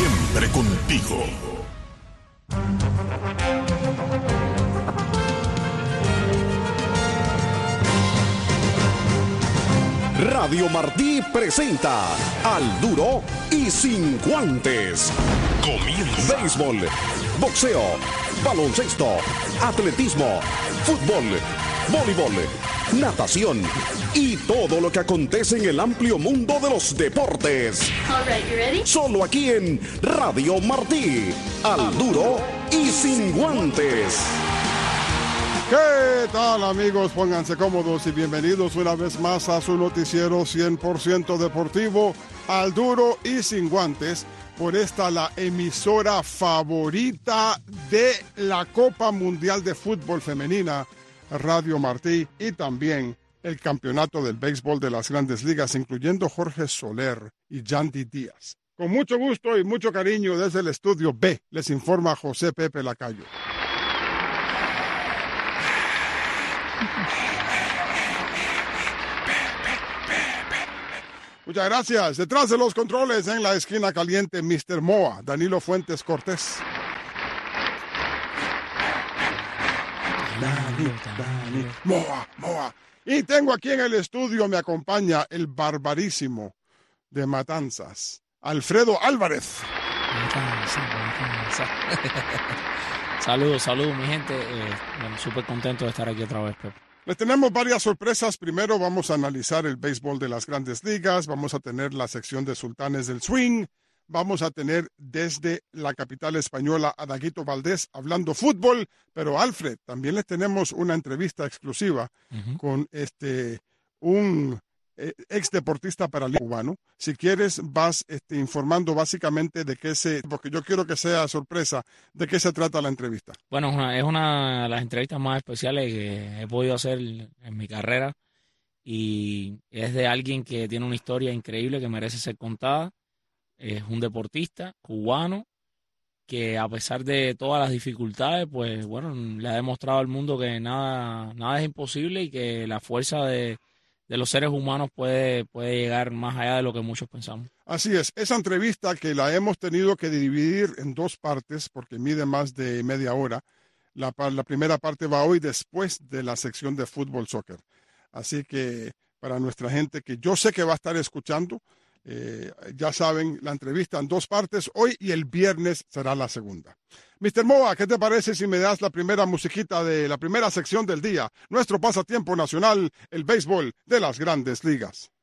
Siempre contigo. Radio Martí presenta Al Duro y Sin Guantes. Comienza. Béisbol, boxeo, baloncesto, atletismo, fútbol, voleibol, natación y todo lo que acontece en el amplio mundo de los deportes. All right, you ready? Solo aquí en Radio Martí. Al Duro y Sin Guantes. ¿Qué tal, amigos? Pónganse cómodos y bienvenidos una vez más a su noticiero 100% deportivo, Al Duro y Sin Guantes, por esta la emisora favorita de la Copa Mundial de Fútbol Femenina, Radio Martí, y también el campeonato del béisbol de las Grandes Ligas, incluyendo Jorge Soler y Yandy Díaz. Con mucho gusto y mucho cariño desde el estudio B, les informa José Pepe Lacayo. Muchas gracias. Detrás de los controles, en la esquina caliente, Mr. Moa, Danilo Fuentes Cortés. Dani, Moa. Y tengo aquí en el estudio, me acompaña el barbarísimo de Matanzas, Alfredo Álvarez. Matanza. Saludos, mi gente. Súper contento de estar aquí otra vez, Pepe. Les tenemos varias sorpresas. Primero vamos a analizar el béisbol de las Grandes Ligas. Vamos a tener la sección de Sultanes del Swing. Vamos a tener desde la capital española a Daguito Valdés hablando fútbol. Pero, Alfred, también les tenemos una entrevista exclusiva con un ex deportista paralímpico cubano. Si quieres, vas informando básicamente de qué porque yo quiero que sea sorpresa, de qué se trata la entrevista. Bueno, es una de las entrevistas más especiales que he podido hacer en mi carrera y es de alguien que tiene una historia increíble que merece ser contada. Es un deportista cubano que, a pesar de todas las dificultades, pues bueno, le ha demostrado al mundo que nada es imposible y que la fuerza de los seres humanos puede llegar más allá de lo que muchos pensamos. Así es, esa entrevista que la hemos tenido que dividir en dos partes porque mide más de media hora. La primera parte va hoy después de la sección de fútbol soccer. Así que para nuestra gente que yo sé que va a estar escuchando, ya saben, la entrevista en dos partes, hoy y el viernes será la segunda. Mr. Moa, ¿qué te parece si me das la primera musiquita de la primera sección del día? Nuestro pasatiempo nacional, el béisbol de las Grandes Ligas.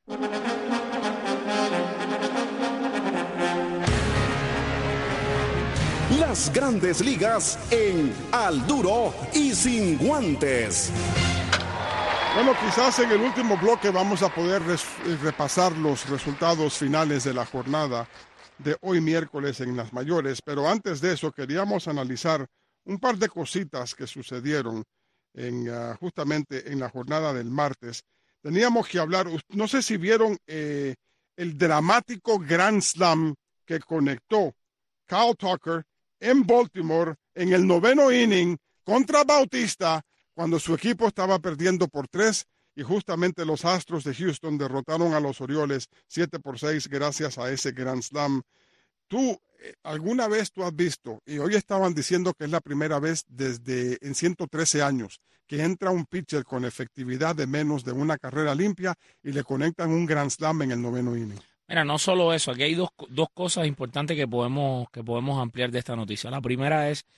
Las Grandes Ligas en Al Duro y Sin Guantes. Bueno, quizás en el último bloque vamos a poder repasar los resultados finales de la jornada de hoy miércoles en las mayores, pero antes de eso queríamos analizar un par de cositas que sucedieron justamente en la jornada del martes. Teníamos que hablar, no sé si vieron el dramático Grand Slam que conectó Kyle Tucker en Baltimore en el 9º inning contra Bautista, cuando su equipo estaba perdiendo por 3 y justamente los Astros de Houston derrotaron a los Orioles 7-6 gracias a ese Grand Slam. ¿Alguna vez tú has visto, y hoy estaban diciendo que es la primera vez en 113 años, que entra un pitcher con efectividad de menos de una carrera limpia y le conectan un Grand Slam en el 9º inning? Mira, no solo eso, aquí hay dos cosas importantes que podemos ampliar de esta noticia. La primera es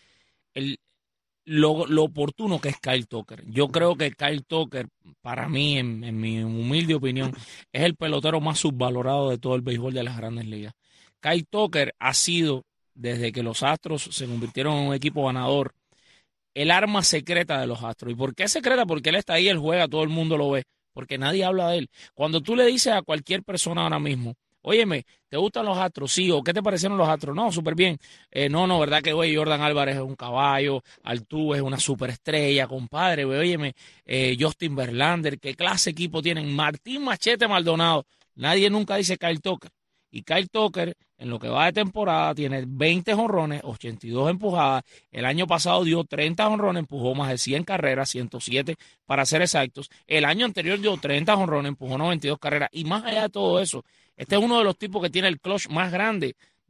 lo oportuno que es Kyle Tucker. Yo creo que Kyle Tucker, para mí, en mi humilde opinión, es el pelotero más subvalorado de todo el béisbol de las Grandes Ligas. Kyle Tucker ha sido, desde que los Astros se convirtieron en un equipo ganador, el arma secreta de los Astros. ¿Y por qué secreta? Porque él está ahí, él juega, todo el mundo lo ve, porque nadie habla de él. Cuando tú le dices a cualquier persona ahora mismo, óyeme, ¿te gustan los Astros? Sí, ¿o qué te parecieron los Astros? No, súper bien. No, ¿verdad que, oye, Jordan Álvarez es un caballo, Altuve es una superestrella, compadre, óyeme, Justin Verlander, ¿qué clase de equipo tienen? Martín Machete Maldonado. Nadie nunca dice Kyle Tucker. Y Kyle Tucker, en lo que va de temporada, tiene 20 jonrones, 82 empujadas. El año pasado dio 30 jonrones, empujó más de 100 carreras, 107 para ser exactos. El año anterior dio 30 jonrones, empujó 92 carreras. Y más allá de todo eso, este es uno de los tipos que tiene el clutch más grande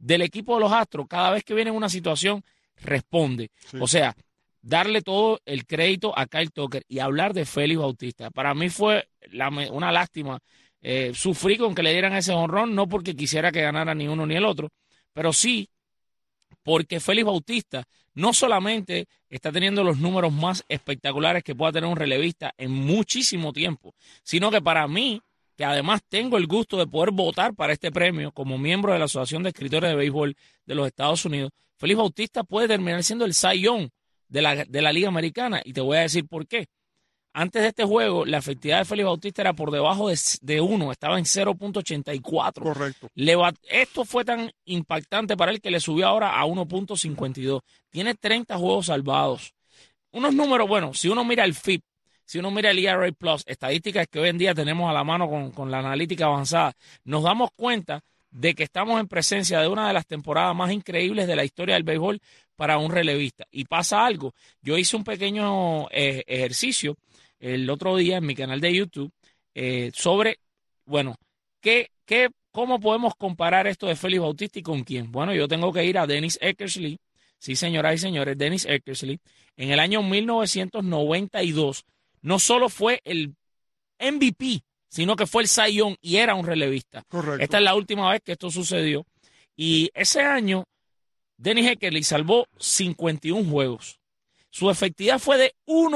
del equipo de los Astros, cada vez que viene en una situación, responde. Sí. O sea, darle todo el crédito a Kyle Tucker y hablar de Félix Bautista. Para mí fue una lástima. Sufrí con que le dieran ese jonrón, no porque quisiera que ganara ni uno ni el otro, pero sí porque Félix Bautista no solamente está teniendo los números más espectaculares que pueda tener un relevista en muchísimo tiempo, sino que para mí, que además tengo el gusto de poder votar para este premio como miembro de la Asociación de Escritores de Béisbol de los Estados Unidos, Félix Bautista puede terminar siendo el Cy Young de la Liga Americana, y te voy a decir por qué. Antes de este juego, la efectividad de Félix Bautista era por debajo de 1, estaba en 0.84. Correcto. Esto fue tan impactante para él que le subió ahora a 1.52. Tiene 30 juegos salvados. Unos números, bueno, si uno mira el FIP, si uno mira el ERA Plus, estadísticas que hoy en día tenemos a la mano con la analítica avanzada, nos damos cuenta de que estamos en presencia de una de las temporadas más increíbles de la historia del béisbol para un relevista. Y pasa algo. Yo hice un pequeño ejercicio el otro día en mi canal de YouTube sobre, bueno, ¿cómo podemos comparar esto de Félix Bautista y con quién? Bueno, yo tengo que ir a Dennis Eckersley. Sí, señoras y señores, Dennis Eckersley. En el año 1992 no solo fue el MVP, sino que fue el Cy Young y era un relevista. Correcto. Esta es la última vez que esto sucedió. Y ese año, Dennis Eckersley salvó 51 juegos. Su efectividad fue de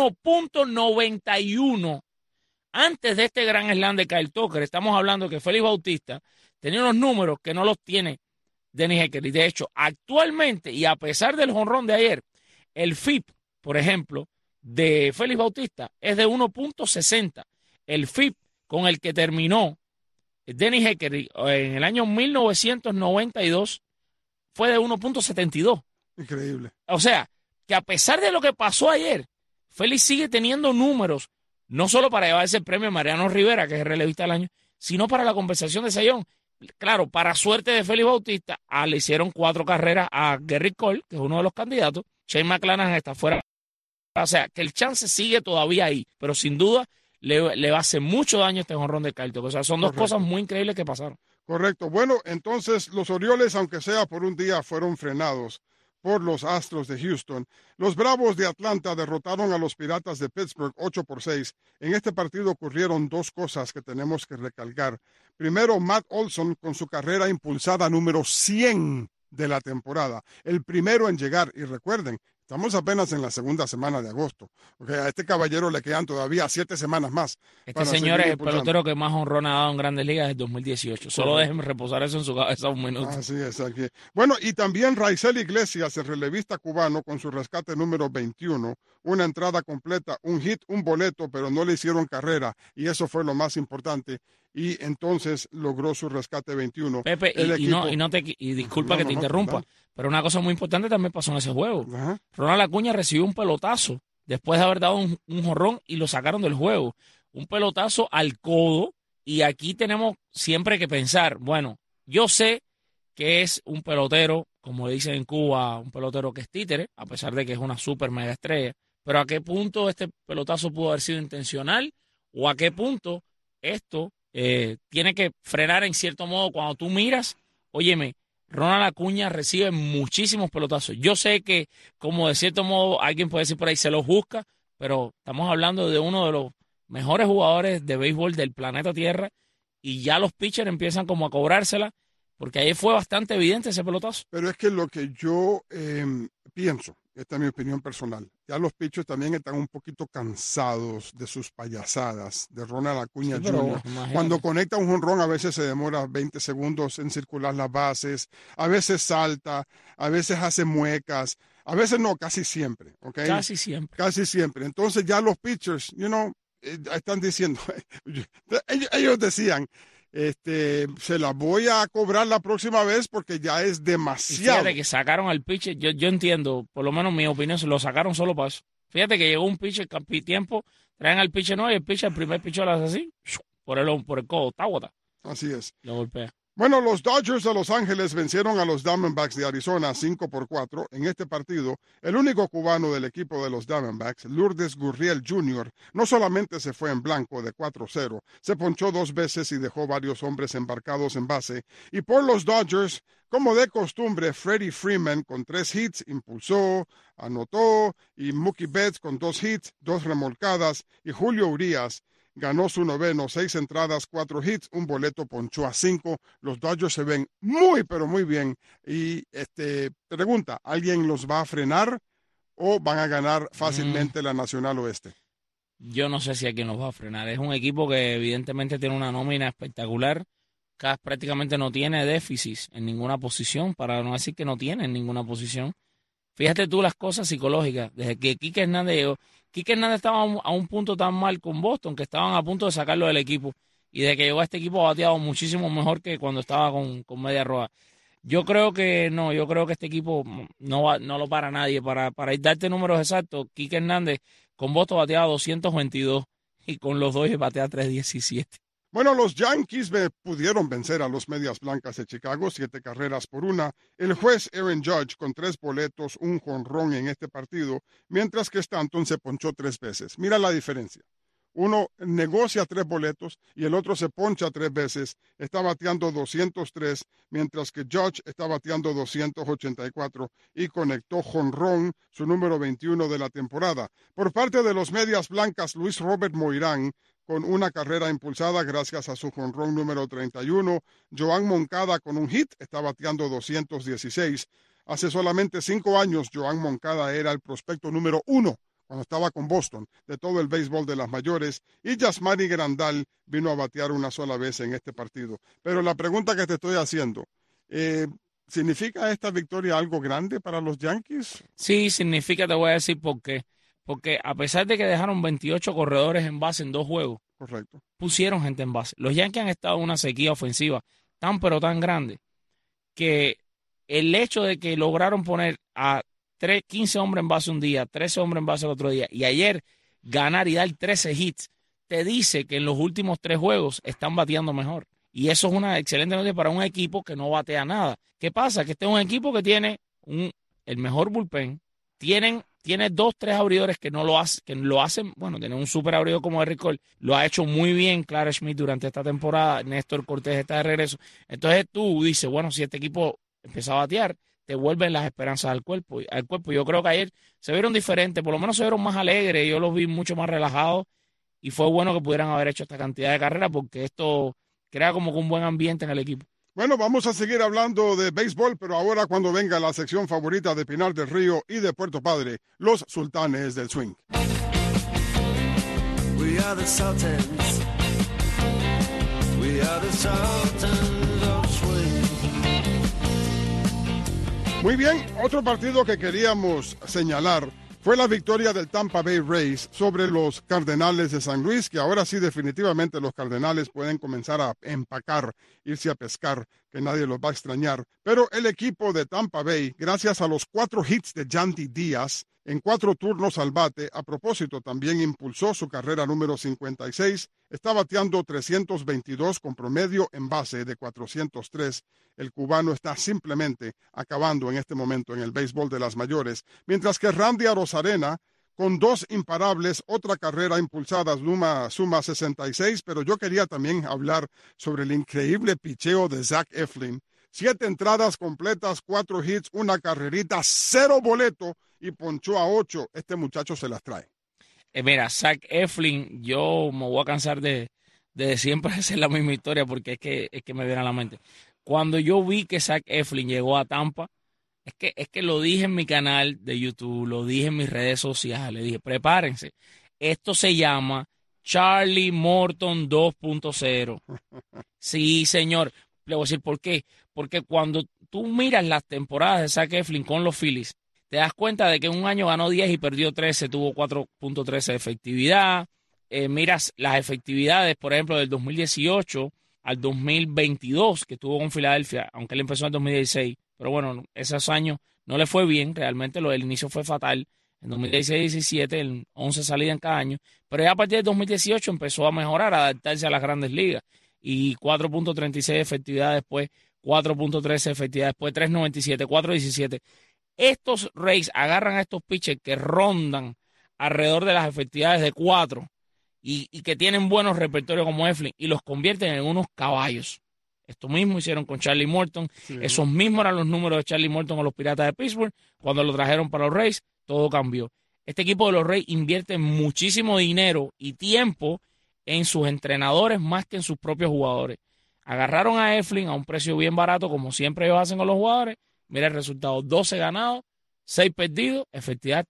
1.91. Antes de este gran slam de Kyle Tucker, estamos hablando que Félix Bautista tenía unos números que no los tiene Dennis Eckersley. De hecho, actualmente, y a pesar del jonrón de ayer, el FIP, por ejemplo, de Félix Bautista es de 1.60. El FIP con el que terminó Dennis Eckersley en el año 1992 fue de 1.72. Increíble. O sea, que a pesar de lo que pasó ayer, Félix sigue teniendo números, no solo para llevarse el premio a Mariano Rivera, que es el relevista del año, sino para la conversación de Cy Young. Claro, para suerte de Félix Bautista, le hicieron 4 carreras a Gerrit Cole, que es uno de los candidatos. Shane McClanahan está fuera. O sea, que el chance sigue todavía ahí, pero sin duda le va a hacer mucho daño este jonrón de Kyle Tucker. O sea, son dos cosas muy increíbles que pasaron. Correcto. Bueno, entonces los Orioles, aunque sea por un día, fueron frenados por los Astros de Houston. Los Bravos de Atlanta derrotaron a los Piratas de Pittsburgh 8-6. En este partido ocurrieron 2 cosas que tenemos que recalcar. Primero, Matt Olson con su carrera impulsada número 100 de la temporada. El primero en llegar. Y recuerden, estamos apenas en la segunda semana de agosto. Okay, a este caballero le quedan todavía 7 semanas más. Este señor es el pelotero que más honrón ha dado en Grandes Ligas desde 2018. Solo déjenme reposar eso en su cabeza un minuto. Así es, aquí. Bueno, y también Raisel Iglesias, el relevista cubano, con su rescate número 21. Una entrada completa, un hit, un boleto, pero no le hicieron carrera. Y eso fue lo más importante. Y entonces logró su rescate 21. Pepe, y disculpa que te interrumpa, pero una cosa muy importante también pasó en ese juego. Ajá. Ronald Acuña recibió un pelotazo después de haber dado un jonrón y lo sacaron del juego. Un pelotazo al codo, y aquí tenemos siempre que pensar, bueno, yo sé que es un pelotero, como dicen en Cuba, un pelotero que es títere, a pesar de que es una super mega estrella, pero ¿a qué punto este pelotazo pudo haber sido intencional? ¿O a qué punto esto tiene que frenar en cierto modo cuando tú miras? Óyeme, Ronald Acuña recibe muchísimos pelotazos. Yo sé que, como de cierto modo alguien puede decir por ahí, se los busca, pero estamos hablando de uno de los mejores jugadores de béisbol del planeta Tierra, y ya los pitchers empiezan como a cobrársela, porque ayer fue bastante evidente ese pelotazo. Pero es que lo que yo pienso, esta es mi opinión personal, ya los pitchers también están un poquito cansados de sus payasadas, de Ronald Acuña Jr. Cuando conecta un jonrón a veces se demora 20 segundos en circular las bases, a veces salta, a veces hace muecas, a veces no, casi siempre, ¿ok? Casi siempre. Casi siempre. Entonces ya los pitchers, están diciendo, ellos decían, se la voy a cobrar la próxima vez porque ya es demasiado. Fíjate que sacaron al pitcher, yo entiendo, por lo menos mi opinión, se lo sacaron solo para eso. Fíjate que llegó un pitcher tiempo, traen al pitcher nuevo y el primer pitcher lo hace así, por el codo, tábota. Así es. Lo golpea. Bueno, los Dodgers de Los Ángeles vencieron a los Diamondbacks de Arizona 5-4 en este partido. El único cubano del equipo de los Diamondbacks, Lourdes Gurriel Jr., no solamente se fue en blanco de 4-0, se ponchó 2 veces y dejó varios hombres embarcados en base. Y por los Dodgers, como de costumbre, Freddie Freeman con 3 hits impulsó, anotó, y Mookie Betts con 2 hits, 2 remolcadas, y Julio Urías ganó su noveno, 6 entradas, 4 hits, un boleto, ponchó a 5. Los Dodgers se ven muy, pero muy bien. Y pregunta, ¿alguien los va a frenar o van a ganar fácilmente la Nacional Oeste? Yo no sé si alguien los va a frenar. Es un equipo que evidentemente tiene una nómina espectacular. Prácticamente no tiene déficit en ninguna posición, para no decir que no tiene en ninguna posición. Fíjate tú las cosas psicológicas. Desde que Quique Hernández llegó, Quique Hernández estaba a un punto tan mal con Boston que estaban a punto de sacarlo del equipo. Y de que llegó a este equipo ha bateado muchísimo mejor que cuando estaba con Media Roja. Yo creo que no, yo creo que este equipo no lo para nadie. Para darte números exactos, Quique Hernández con Boston bateaba 222 y con los Dodgers batea 317. Bueno, los Yankees pudieron vencer a los Medias Blancas de Chicago, 7 carreras por 1. El juez Aaron Judge con 3 boletos, un jonrón en este partido, mientras que Stanton se ponchó 3 veces. Mira la diferencia. Uno negocia 3 boletos y el otro se poncha 3 veces. Está bateando 203, mientras que Judge está bateando 284 y conectó jonrón, su número 21 de la temporada. Por parte de los Medias Blancas, Luis Robert Moirán con 1 carrera impulsada gracias a su jonrón número 31. Joan Moncada con un hit, está bateando 216. Hace solamente 5 años, Joan Moncada era el prospecto número 1 cuando estaba con Boston, de todo el béisbol de las mayores, y Yasmani Grandal vino a batear 1 sola vez en este partido. Pero la pregunta que te estoy haciendo, ¿significa esta victoria algo grande para los Yankees? Sí, significa, te voy a decir por qué. Porque a pesar de que dejaron 28 corredores en base en 2 juegos, correcto, pusieron gente en base. Los Yankees han estado en una sequía ofensiva tan pero tan grande que el hecho de que lograron poner a 15 hombres en base un día, 13 hombres en base el otro día, y ayer ganar y dar 13 hits, te dice que en los últimos 3 juegos están bateando mejor. Y eso es una excelente noticia para un equipo que no batea nada. ¿Qué pasa? Que este es un equipo que tiene el mejor bullpen, tiene 2, 3 abridores que lo hacen, bueno, tiene un super abridor como Eric Cole, lo ha hecho muy bien Clara Schmidt durante esta temporada, Néstor Cortés está de regreso. Entonces tú dices, bueno, si este equipo empieza a batear, te vuelven las esperanzas al cuerpo. Yo creo que ayer se vieron diferentes, por lo menos se vieron más alegres, yo los vi mucho más relajados y fue bueno que pudieran haber hecho esta cantidad de carreras porque esto crea como que un buen ambiente en el equipo. Bueno, vamos a seguir hablando de béisbol, pero ahora cuando venga la sección favorita de Pinar del Río y de Puerto Padre, los Sultanes del Swing. We are the Sultans. We are the Sultans of Swing. Muy bien, otro partido que queríamos señalar fue la victoria del Tampa Bay Rays sobre los Cardenales de San Luis, que ahora sí definitivamente los Cardenales pueden comenzar a empacar, irse a pescar, que nadie los va a extrañar. Pero el equipo de Tampa Bay, gracias a los 4 hits de Yandy Díaz, en 4 turnos al bate, a propósito también impulsó su carrera número 56, está bateando 322 con promedio en base de 403. El cubano está simplemente acabando en este momento en el béisbol de las mayores, mientras que Randy Arozarena, con 2 imparables, otra carrera impulsada, suma 66, pero yo quería también hablar sobre el increíble picheo de Zach Eflin. 7 entradas completas, 4 hits, 1 carrerita, 0 boleto y ponchó a 8. Este muchacho se las trae. Mira, Zach Eflin, yo me voy a cansar de siempre hacer la misma historia porque es que me viene a la mente. Cuando yo vi que Zach Eflin llegó a Tampa, es que lo dije en mi canal de YouTube, lo dije en mis redes sociales, dije, prepárense. Esto se llama Charlie Morton 2.0. Sí, señor. Le voy a decir por qué. Porque cuando tú miras las temporadas de Zach Eflin con los Phillies, te das cuenta de que un año ganó 10 y perdió 13, tuvo 4.13 de efectividad. Miras las efectividades, por ejemplo, del 2018 al 2022, que tuvo con Filadelfia, aunque él empezó en el 2016. Pero bueno, esos años no le fue bien, realmente el inicio fue fatal. En 2016-17, en 11 salidas en cada año. Pero ya a partir del 2018 empezó a mejorar, a adaptarse a las grandes ligas. y 4.36 de efectividad después, 4.13 de efectividad después, 3.97, 4.17. Estos Rays agarran a estos pitchers que rondan alrededor de las efectividades de 4 y que tienen buenos repertorios como Eflin y los convierten en unos caballos. Esto mismo hicieron con Charlie Morton. Sí. Esos mismos eran los números de Charlie Morton con los Piratas de Pittsburgh. Cuando lo trajeron para los Rays, todo cambió. Este equipo de los Rays invierte muchísimo dinero y tiempo en sus entrenadores más que en sus propios jugadores. Agarraron a Eflin a un precio bien barato, como siempre ellos hacen con los jugadores. Mira el resultado, 12 ganados, 6 perdidos, efectividad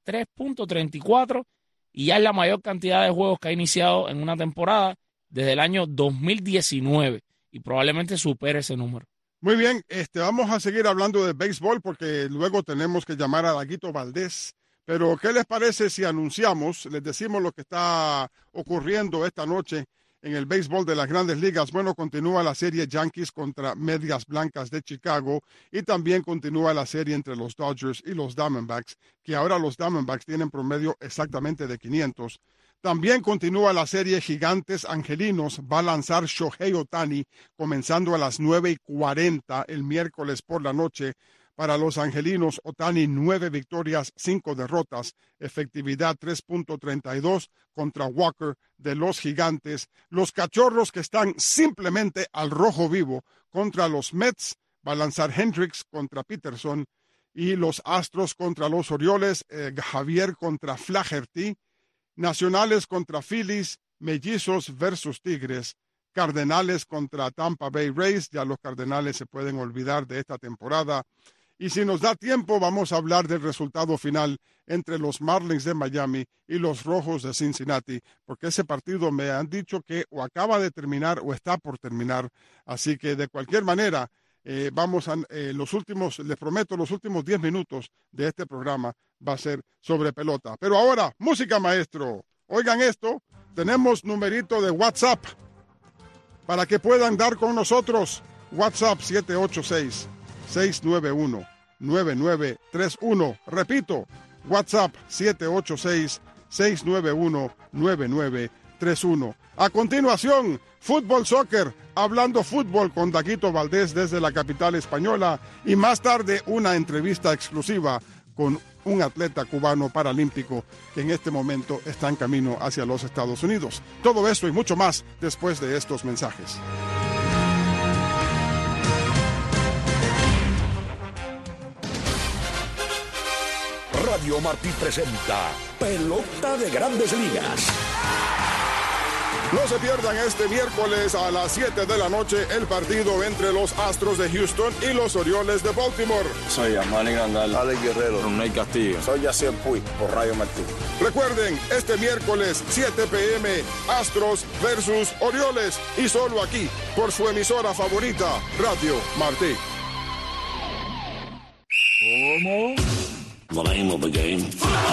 3.34 y ya es la mayor cantidad de juegos que ha iniciado en una temporada desde el año 2019 y probablemente supere ese número. Muy bien, vamos a seguir hablando de béisbol porque luego tenemos que llamar a Daguito Valdés. Pero, ¿qué les parece si anunciamos, les decimos lo que está ocurriendo esta noche en el béisbol de las Grandes Ligas? Bueno, continúa la serie Yankees contra Medias Blancas de Chicago y también continúa la serie entre los Dodgers y los Diamondbacks, que ahora los Diamondbacks tienen promedio exactamente de 500. También continúa la serie Gigantes Angelinos. Va a lanzar Shohei Ohtani comenzando a las 9:40 el miércoles por la noche. Para los angelinos, Ohtani 9 victorias, 5 derrotas, efectividad 3.32 contra Walker de los Gigantes. Los Cachorros, que están simplemente al rojo vivo contra los Mets, va a lanzar Hendricks contra Peterson. Y los Astros contra los Orioles, Javier contra Flaherty. Nacionales contra Phillies, Mellizos versus Tigres. Cardenales contra Tampa Bay Rays, ya los Cardenales se pueden olvidar de esta temporada. Y si nos da tiempo, vamos a hablar del resultado final entre los Marlins de Miami y los Rojos de Cincinnati, porque ese partido me han dicho que o acaba de terminar o está por terminar. Así que de cualquier manera, vamos a les prometo, los últimos 10 minutos de este programa va a ser sobre pelota. Pero ahora, música, maestro. Oigan esto, tenemos numerito de WhatsApp para que puedan dar con nosotros. WhatsApp 786-691-9931. Repito, WhatsApp 786-691-9931. A continuación, Fútbol Soccer, hablando fútbol con Daguito Valdés desde la capital española y más tarde una entrevista exclusiva con un atleta cubano paralímpico que en este momento está en camino hacia los Estados Unidos. Todo esto y mucho más después de estos mensajes. Radio Martí presenta Pelota de Grandes Ligas. No se pierdan este miércoles a las 7 de la noche el partido entre los Astros de Houston y los Orioles de Baltimore. Soy Manny Grandal, Alex Guerrero, Ronald Castillo. Soy Yacir Puig por Radio Martí. Recuerden, este miércoles 7 p.m. Astros versus Orioles y solo aquí por su emisora favorita, Radio Martí. ¿Cómo? The name of the game.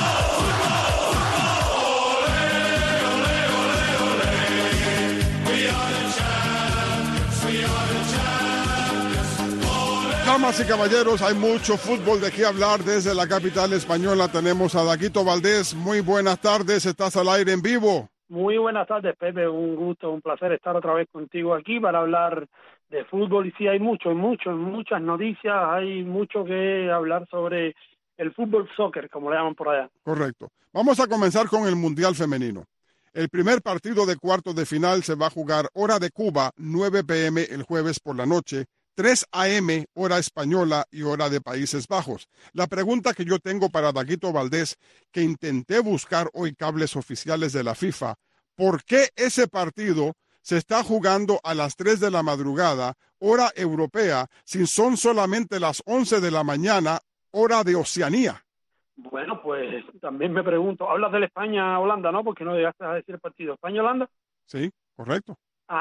Damas y caballeros, hay mucho fútbol de qué hablar desde la capital española. Tenemos a Daguito Valdés. Muy buenas tardes, estás al aire en vivo. Muy buenas tardes, Pepe. Un gusto, un placer estar otra vez contigo aquí para hablar de fútbol. Y sí, hay muchas noticias, hay mucho que hablar sobre el fútbol soccer, como le llaman por allá. Correcto. Vamos a comenzar con el Mundial Femenino. El primer partido de cuartos de final se va a jugar hora de Cuba, 9 p.m. el jueves por la noche, 3 a.m. hora española y hora de Países Bajos. La pregunta que yo tengo para Daguito Valdés, que intenté buscar hoy cables oficiales de la FIFA, ¿por qué ese partido se está jugando a las 3 de la madrugada, hora europea, si son solamente las 11 de la mañana, hora de Oceanía? Bueno, pues también me pregunto, hablas del España-Holanda, ¿no? Porque no llegaste a decir el partido. ¿España-Holanda? Sí, correcto.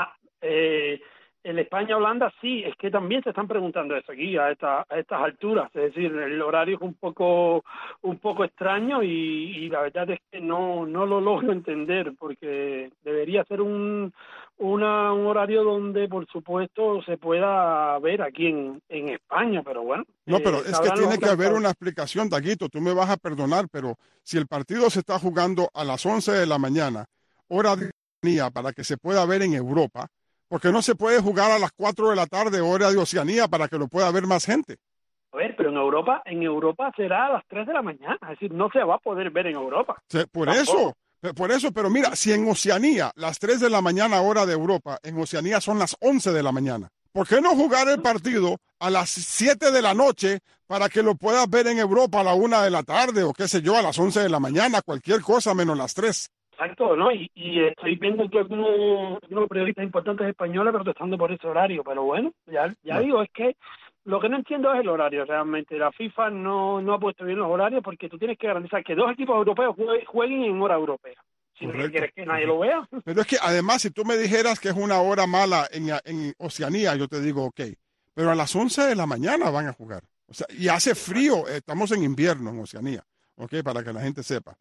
El España-Holanda sí, es que también se están preguntando eso aquí a estas alturas, es decir, el horario es un poco extraño y la verdad es que no lo logro entender porque debería ser un horario donde por supuesto se pueda ver aquí en España, pero bueno. No, pero es que tiene que haber una explicación, Daguito, tú me vas a perdonar, pero si el partido se está jugando a las 11 de la mañana, hora de Oceanía, para que se pueda ver en Europa, Porque no se puede jugar a las 4 de la tarde, hora de Oceanía, para que lo pueda ver más gente. A ver, pero en Europa será a las 3 de la mañana, es decir, no se va a poder ver en Europa. Por Tampoco. eso, pero mira, si en Oceanía, las 3 de la mañana, hora de Europa, en Oceanía son las 11 de la mañana. ¿Por qué no jugar el partido a las 7 de la noche para que lo puedas ver en Europa a la 1 de la tarde o qué sé yo, a las 11 de la mañana, cualquier cosa menos las 3? Exacto, ¿no? Y estoy viendo que algunos periodistas importantes españoles protestando por ese horario, pero bueno, ya digo, es que lo que no entiendo es el horario realmente. La FIFA no ha puesto bien los horarios porque tú tienes que garantizar que 2 equipos europeos jueguen en hora europea. Si no quieres que nadie lo vea. Pero es que además, si tú me dijeras que es una hora mala en Oceanía, yo te digo, ok. Pero a las 11 de la mañana van a jugar. O sea, y hace frío, estamos en invierno en Oceanía, ok, para que la gente sepa.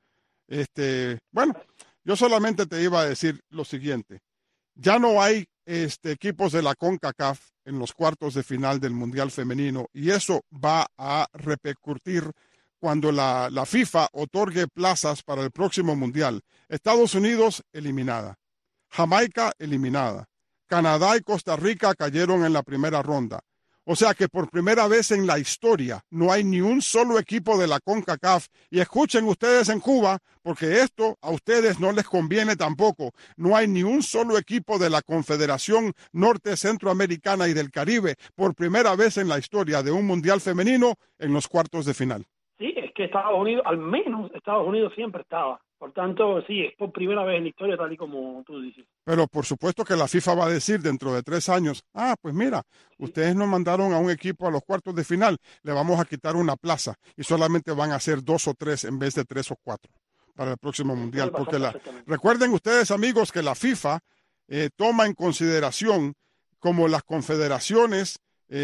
Bueno, yo solamente te iba a decir lo siguiente. Ya no hay equipos de la CONCACAF en los cuartos de final del Mundial Femenino y eso va a repercutir cuando la FIFA otorgue plazas para el próximo Mundial. Estados Unidos eliminada, Jamaica eliminada, Canadá y Costa Rica cayeron en la primera ronda. O sea que por primera vez en la historia no hay ni un solo equipo de la CONCACAF. Y escuchen ustedes en Cuba, porque esto a ustedes no les conviene tampoco. No hay ni un solo equipo de la Confederación Norte Centroamericana y del Caribe por primera vez en la historia de un Mundial Femenino en los cuartos de final. Sí, es que Estados Unidos, al menos Estados Unidos siempre estaba. Por tanto, sí, es por primera vez en la historia, tal y como tú dices. Pero por supuesto que la FIFA va a decir dentro de 3 años, pues mira, ustedes nos mandaron a un equipo a los cuartos de final, le vamos a quitar una plaza y solamente van a ser 2 o 3 en vez de 3 o 4 para el próximo Mundial. Porque recuerden ustedes, amigos, que la FIFA toma en consideración como las confederaciones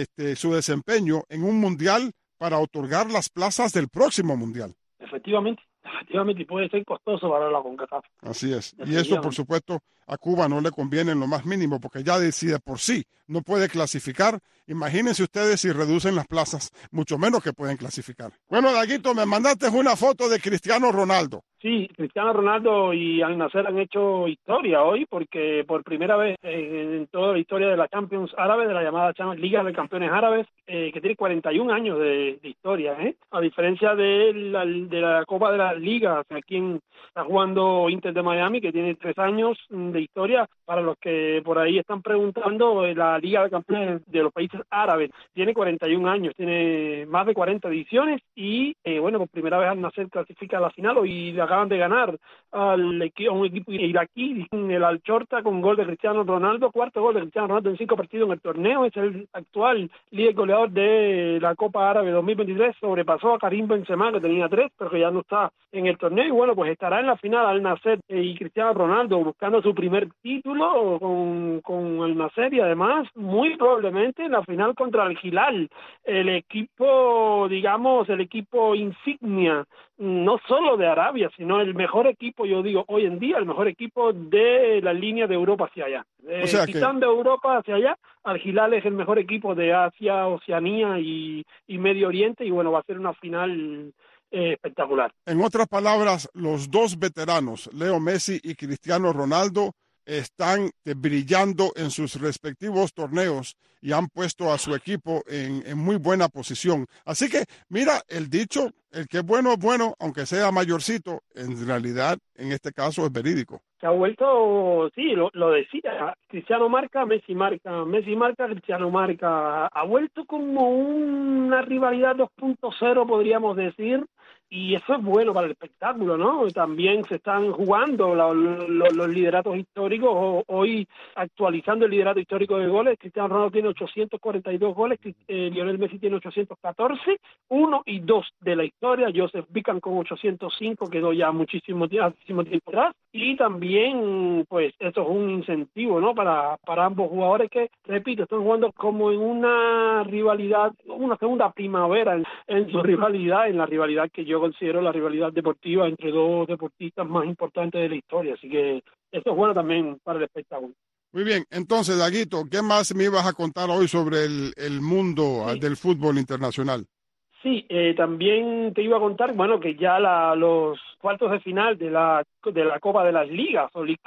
su desempeño en un Mundial para otorgar las plazas del próximo Mundial. Efectivamente, y puede ser costoso para la CONCACAF. Así es. Y eso, por supuesto, a Cuba no le conviene en lo más mínimo, porque ya decide por sí, no puede clasificar. Imagínense ustedes si reducen las plazas, mucho menos que pueden clasificar. Bueno, Daguito, me mandaste una foto de Cristiano Ronaldo. Sí, Cristiano Ronaldo y Al Nassr han hecho historia hoy porque por primera vez en toda la historia de la Champions Árabe, de la llamada Liga de Campeones Árabes, que tiene 41 años de historia, a diferencia de la Copa de las Ligas, aquí está jugando Inter de Miami, que tiene 3 años de historia. Para los que por ahí están preguntando, la Liga de Campeones de los países árabes tiene 41 años, tiene más de 40 ediciones y, bueno, por primera vez Al Nassr clasifica a la final y le acaban de ganar a un equipo iraquí, el Al-Shorta, con gol de Cristiano Ronaldo, 4º gol de Cristiano Ronaldo en 5 partidos en el torneo. Es el actual líder goleador de la Copa Árabe 2023, sobrepasó a Karim Benzema, que tenía 3, pero que ya no está en el torneo, y bueno, pues estará en la final Al Nassr y Cristiano Ronaldo buscando su primer título con Al Nassr, y además muy probablemente en la final contra el Hilal, el equipo, digamos, el equipo insignia, no solo de Arabia, sino el mejor equipo, yo digo, hoy en día, el mejor equipo de la línea de Europa hacia allá. O sea quitando de Europa hacia allá, Al Hilal es el mejor equipo de Asia, Oceanía y Medio Oriente, y bueno, va a ser una final espectacular. En otras palabras, los dos veteranos, Leo Messi y Cristiano Ronaldo, están brillando en sus respectivos torneos y han puesto a su equipo en muy buena posición. Así que, mira, el dicho, el que es bueno, aunque sea mayorcito, en realidad, en este caso, es verídico. Se ha vuelto, sí, lo decía, Cristiano marca, Messi marca, Cristiano marca. Ha vuelto como una rivalidad 2.0, podríamos decir, y eso es bueno para el espectáculo, ¿no? También se están jugando los lideratos históricos. Hoy, actualizando el liderato histórico de goles, Cristiano Ronaldo tiene 842 goles, Lionel Messi tiene 814, 1 y 2 de la historia, Joseph Bican con 805, quedó ya muchísimo tiempo atrás, y también, pues, eso es un incentivo, ¿no?, para ambos jugadores que, repito, están jugando como en una rivalidad, una segunda primavera en su rivalidad, en la rivalidad que yo considero la rivalidad deportiva entre dos deportistas más importantes de la historia, así que eso es bueno también para el espectáculo. Muy bien, entonces, Daguito, ¿qué más me ibas a contar hoy sobre el mundo del fútbol internacional? Sí, también te iba a contar, bueno, que ya los cuartos de final de la Copa de las Ligas o League Cup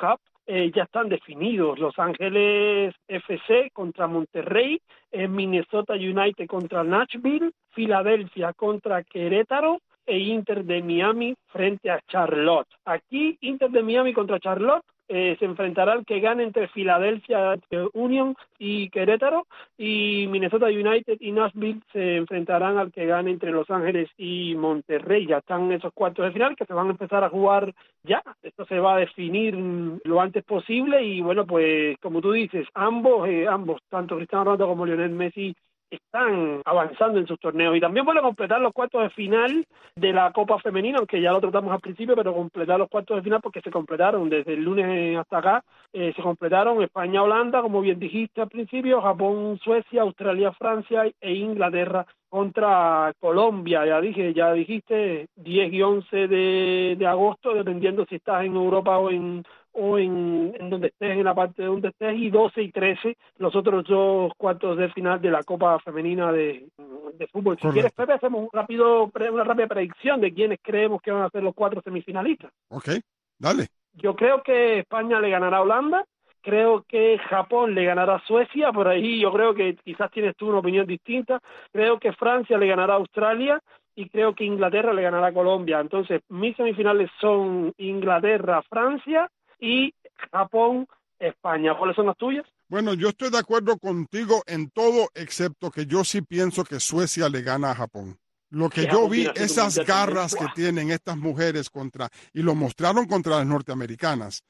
ya están definidos. Los Ángeles FC contra Monterrey, Minnesota United contra Nashville, Filadelfia contra Querétaro e Inter de Miami frente a Charlotte. Aquí Inter de Miami contra Charlotte se enfrentará al que gane entre Filadelfia Union y Querétaro, y Minnesota United y Nashville se enfrentarán al que gane entre Los Ángeles y Monterrey. Ya están esos cuartos de final que se van a empezar a jugar ya. Esto se va a definir lo antes posible y bueno, pues como tú dices, ambos, tanto Cristiano Ronaldo como Lionel Messi, están avanzando en sus torneos y también van a completar los cuartos de final de la Copa Femenina, aunque ya lo tratamos al principio, pero completar los cuartos de final porque se completaron desde el lunes hasta acá, se completaron España-Holanda, como bien dijiste al principio, Japón-Suecia, Australia-Francia e Inglaterra contra Colombia. Ya dijiste 10 y 11 de agosto, dependiendo si estás en Europa o en donde estés, en la parte de donde estés, y 12 y 13 los otros dos cuartos de final de la Copa Femenina de fútbol. Si quieres, Pepe, hacemos una rápida predicción de quiénes creemos que van a ser los 4 semifinalistas. Ok, dale. Yo creo que España le ganará a Holanda, creo que Japón le ganará a Suecia, por ahí yo creo que quizás tienes tú una opinión distinta, creo que Francia le ganará a Australia y creo que Inglaterra le ganará a Colombia. Entonces, mis semifinales son Inglaterra, Francia y Japón, España. ¿Cuáles son las tuyas? Bueno, yo estoy de acuerdo contigo en todo, excepto que yo sí pienso que Suecia le gana a Japón. Lo que yo vi, esas garras que tienen estas mujeres y lo mostraron contra las norteamericanas.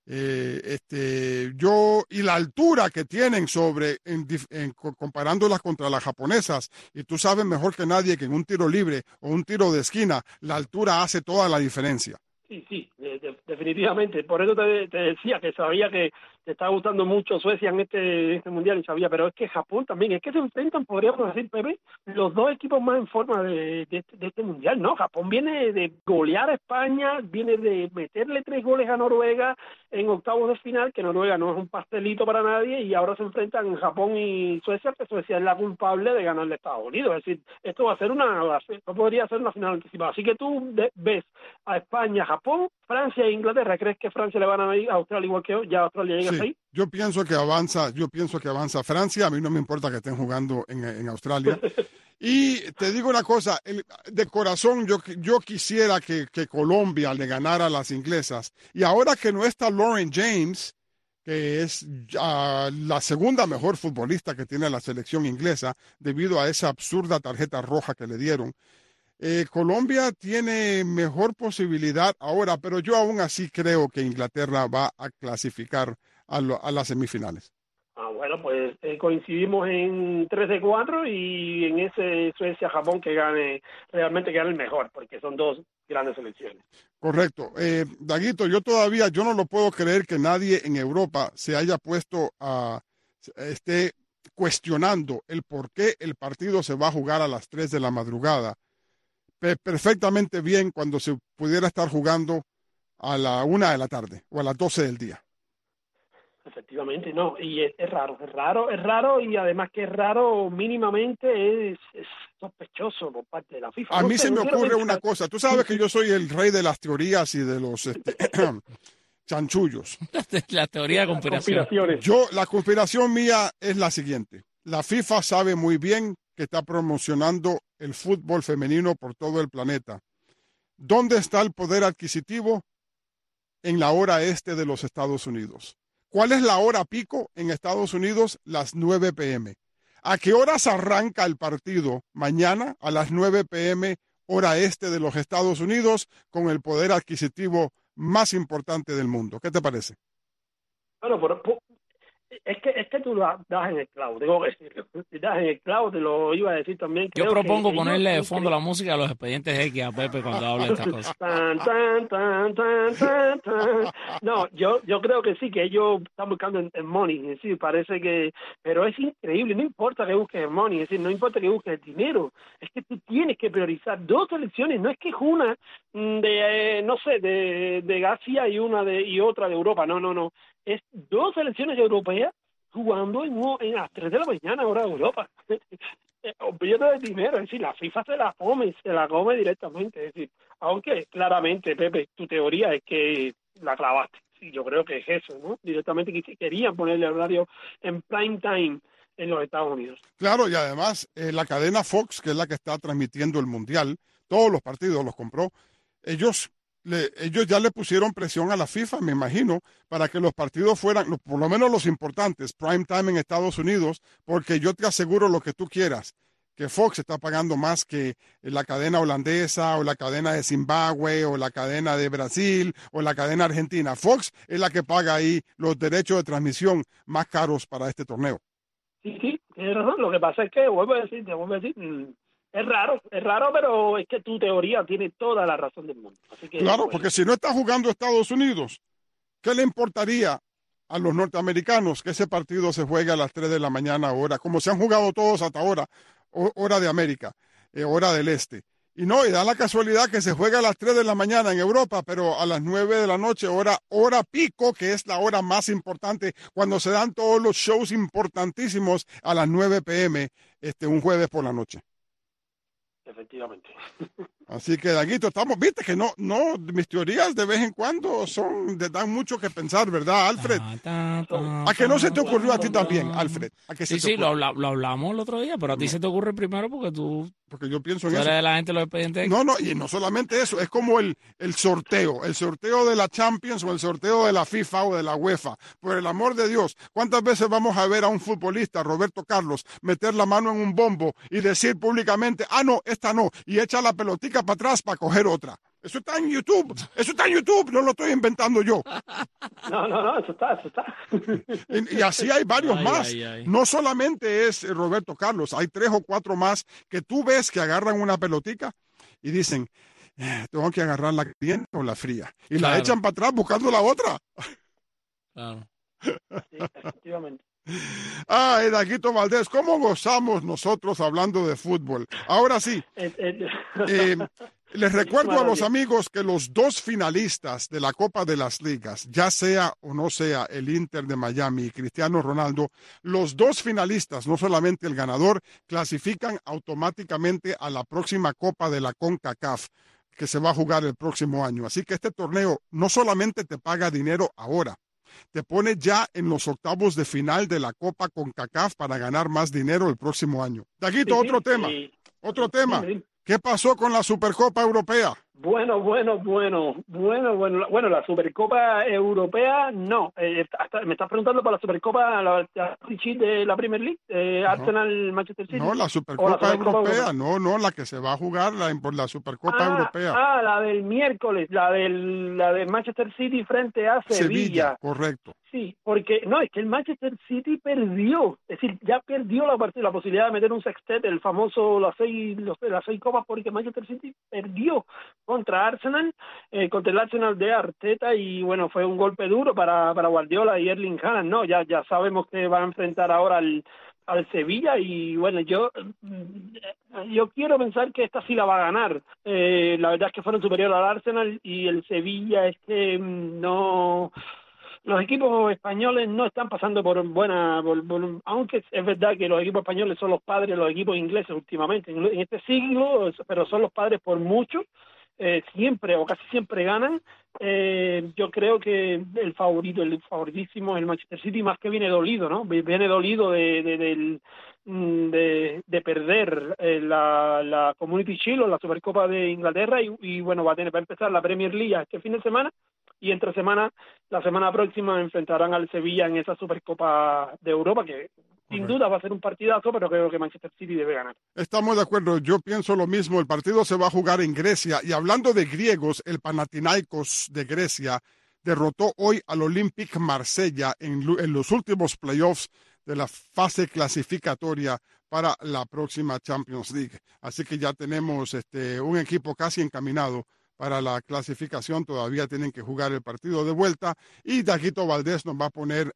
Y la altura que tienen comparándolas contra las japonesas, y tú sabes mejor que nadie que en un tiro libre o un tiro de esquina, la altura hace toda la diferencia. Sí, definitivamente. Por eso te decía que sabía que te está gustando mucho Suecia en este mundial, y sabía, pero es que Japón también, es que se enfrentan, podríamos decir, Pepe, los dos equipos más en forma de este mundial, ¿no? Japón viene de golear a España, viene de meterle 3 goles a Noruega en octavos de final, que Noruega no es un pastelito para nadie, y ahora se enfrentan Japón y Suecia, que Suecia es la culpable de ganarle a Estados Unidos. Es decir, esto va a ser no podría ser una final anticipada. Así que tú ves a España, Japón, Francia e Inglaterra. ¿Crees que Francia le van a ir a Australia igual que hoy? ¿Ya Australia llega ahí? Yo pienso que avanza Francia. A mí no me importa que estén jugando en Australia. Y te digo una cosa, de corazón yo quisiera que Colombia le ganara a las inglesas. Y ahora que no está Lauren James, que es la segunda mejor futbolista que tiene la selección inglesa debido a esa absurda tarjeta roja que le dieron, Colombia tiene mejor posibilidad ahora, pero yo aún así creo que Inglaterra va a clasificar a las semifinales. Bueno, pues coincidimos en 3 de 4 y en ese Suecia-Japón realmente gane el mejor, porque son dos grandes selecciones. Correcto. Daguito, yo no lo puedo creer que nadie en Europa se haya puesto esté cuestionando el por qué el partido se va a jugar a las 3 de la madrugada. Perfectamente bien cuando se pudiera estar jugando a la 1 de la tarde o a las 12 del día. Efectivamente, no, y es raro, y además que es raro mínimamente, es sospechoso por parte de la FIFA. A mí se me ocurre una cosa, tú sabes que yo soy el rey de las teorías y de los chanchullos. La teoría de conspiraciones. La conspiración mía es la siguiente: la FIFA sabe muy bien que está promocionando el fútbol femenino por todo el planeta. ¿Dónde está el poder adquisitivo? En la hora este de los Estados Unidos. ¿Cuál es la hora pico en Estados Unidos? Las 9 p.m. ¿A qué horas arranca el partido? Mañana a las 9 p.m. hora este de los Estados Unidos, con el poder adquisitivo más importante del mundo. ¿Qué te parece? Bueno, es que tú das en el clavo, tengo que decirlo. Das en el clavo, te lo iba a decir también. Yo propongo ponerle de fondo la música a los expedientes X a Pepe cuando hable de estas cosas. No, yo creo que sí, que ellos están buscando en money, es decir, parece que, pero es increíble, no importa que busques el money, es decir, no importa que busques el dinero, es que tú tienes que priorizar 2 selecciones, no es que es una de Asia y otra de Europa, no, es 2 selecciones europeas jugando en las 3 de la mañana, hora de Europa. Olvídate del dinero, es decir, la FIFA se la come directamente, es decir, aunque claramente, Pepe, tu teoría es que la clavaste. sí, yo creo que es eso, ¿no? Directamente querían ponerle el horario en prime time en los Estados Unidos. Claro, y además la cadena Fox, que es la que está transmitiendo el Mundial, todos los partidos los compró, ellos ya le pusieron presión a la FIFA, me imagino, para que los partidos fueran, por lo menos los importantes, prime time en Estados Unidos, porque yo te aseguro lo que tú quieras, que Fox está pagando más que la cadena holandesa o la cadena de Zimbabue o la cadena de Brasil o la cadena argentina. Fox es la que paga ahí los derechos de transmisión más caros para este torneo. Sí, tienes razón. Lo que pasa es que, te vuelvo a decir, es raro, pero es que tu teoría tiene toda la razón del mundo. Así que, claro, porque si no está jugando Estados Unidos, ¿qué le importaría a los norteamericanos que ese partido se juegue a las 3 de la mañana hora, como se han jugado todos hasta ahora, hora de América, hora del este? Y da la casualidad que se juega a las 3 de la mañana en Europa, pero a las 9 de la noche, hora pico, que es la hora más importante, cuando se dan todos los shows importantísimos a las 9 p.m., un jueves por la noche. Efectivamente. Así que, Daguito, viste que no, mis teorías de vez en cuando dan mucho que pensar, ¿verdad, Alfred? ¿A que no se te ocurrió a ti también, Alfred? Sí, lo hablamos el otro día, pero a ti se te ocurre primero porque yo pienso en eso. Eres de la gente de los expedientes. No, y no solamente eso, es como el sorteo de la Champions o el sorteo de la FIFA o de la UEFA. Por el amor de Dios, ¿cuántas veces vamos a ver a un futbolista, Roberto Carlos, meter la mano en un bombo y decir públicamente, no, esta no, y echa la pelotica para atrás para coger otra? Eso está en YouTube, no lo estoy inventando yo. No, eso está. Y así hay varios más. No solamente es Roberto Carlos, hay 3 o 4 más que tú ves que agarran una pelotica y dicen, tengo que agarrar la caliente o la fría. Y la echan para atrás buscando la otra. Claro. Sí, efectivamente. Daguito Valdés, ¿cómo gozamos nosotros hablando de fútbol? Ahora sí, les recuerdo a los amigos que los 2 finalistas de la Copa de las Ligas, ya sea o no sea el Inter de Miami y Cristiano Ronaldo, los 2 finalistas, no solamente el ganador, clasifican automáticamente a la próxima Copa de la CONCACAF, que se va a jugar el próximo año. Así que este torneo no solamente te paga dinero ahora, te pone ya en los octavos de final de la Copa CONCACAF para ganar más dinero el próximo año. Daguito, otro tema. ¿Qué pasó con la Supercopa Europea? Bueno, la Supercopa Europea no. Me estás preguntando por la Supercopa de la Premier League, Arsenal, Manchester City. No, la Supercopa Europea, no, la que se va a jugar por la Supercopa Europea. La del miércoles, la de Manchester City frente a Sevilla. Correcto. Sí, porque es que el Manchester City perdió, es decir, ya perdió la posibilidad de meter un sextet, el famoso las seis copas, porque Manchester City perdió contra Arsenal, contra el Arsenal de Arteta, y bueno, fue un golpe duro para Guardiola y Erling Haaland, ¿no? Ya sabemos que van a enfrentar ahora al Sevilla, y bueno, yo quiero pensar que esta sí la va a ganar. La verdad es que fueron superiores al Arsenal, y el Sevilla es que no... Los equipos españoles no están pasando por aunque es verdad que los equipos españoles son los padres de los equipos ingleses últimamente, en este siglo, pero son los padres por mucho, siempre o casi siempre ganan. Yo creo que el favoritísimo es el Manchester City, más que viene dolido, ¿no? Viene dolido de perder la Community Shield o la Supercopa de Inglaterra, y bueno, va a empezar la Premier League este fin de semana, y entre semana, la semana próxima enfrentarán al Sevilla en esa Supercopa de Europa, que sin duda va a ser un partidazo, pero creo que Manchester City debe ganar. Estamos de acuerdo, yo pienso lo mismo. El partido se va a jugar en Grecia, y hablando de griegos, el Panathinaikos de Grecia derrotó hoy al Olympique Marsella en los últimos playoffs de la fase clasificatoria para la próxima Champions League. Así que ya tenemos un equipo casi encaminado para la clasificación. Todavía tienen que jugar el partido de vuelta, y Daguito Valdés nos va a poner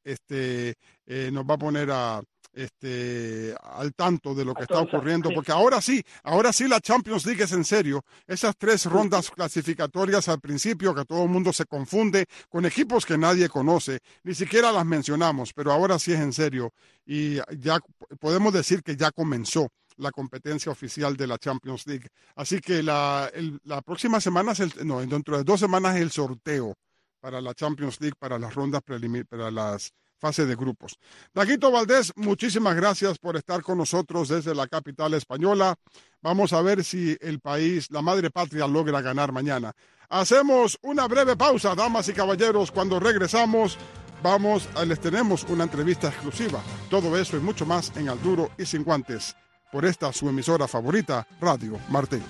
al tanto de lo que está ocurriendo, porque ahora sí la Champions League es en serio. Esas 3 rondas clasificatorias al principio, que todo el mundo se confunde con equipos que nadie conoce, ni siquiera las mencionamos, pero ahora sí es en serio, y ya podemos decir que ya comenzó la competencia oficial de la Champions League. Así que la próxima semana dentro de 2 semanas es el sorteo para la Champions League, para las rondas para las fases de grupos. Daguito Valdés, muchísimas gracias por estar con nosotros desde la capital española. Vamos a ver si el país, la madre patria, logra ganar mañana. Hacemos una breve pausa, damas y caballeros. Cuando regresamos, les tenemos una entrevista exclusiva. Todo eso y mucho más en Al Duro y Sin Guantes, por esta su emisora favorita, Radio Martí.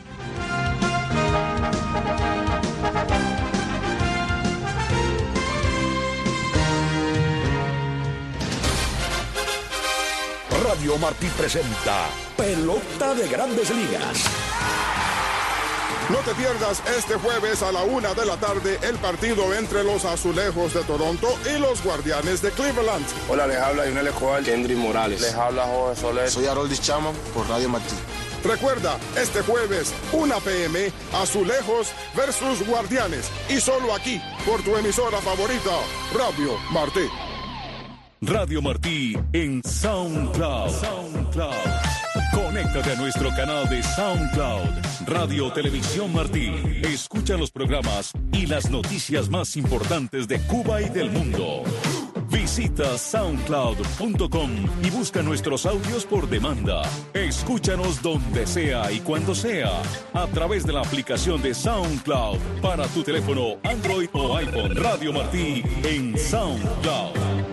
Radio Martí presenta Pelota de Grandes Ligas. No te pierdas este jueves a la 1 de la tarde el partido entre los Azulejos de Toronto y los Guardianes de Cleveland. Hola, les habla Lionel Escobar, Kendry Morales. les habla Jorge Soler. Soy Haroldis Chama por Radio Martí. Recuerda, este jueves, 1 p.m., Azulejos versus Guardianes. Y solo aquí, por tu emisora favorita, Radio Martí. Radio Martí en SoundCloud. Conéctate a nuestro canal de SoundCloud, Radio Televisión Martí. Escucha los programas y las noticias más importantes de Cuba y del mundo. Visita soundcloud.com y busca nuestros audios por demanda. Escúchanos donde sea y cuando sea, a través de la aplicación de SoundCloud para tu teléfono Android o iPhone. Radio Martí en SoundCloud.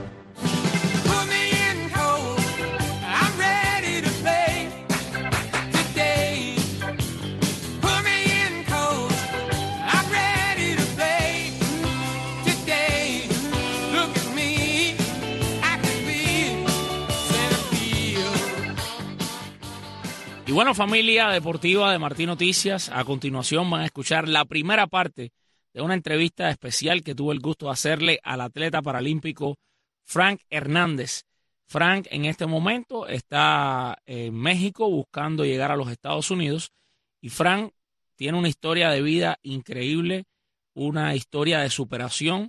Y bueno, familia deportiva de Martí Noticias, a continuación van a escuchar la primera parte de una entrevista especial que tuve el gusto de hacerle al atleta paralímpico Frank Hernández. Frank en este momento está en México buscando llegar a los Estados Unidos y Frank tiene una historia de vida increíble, una historia de superación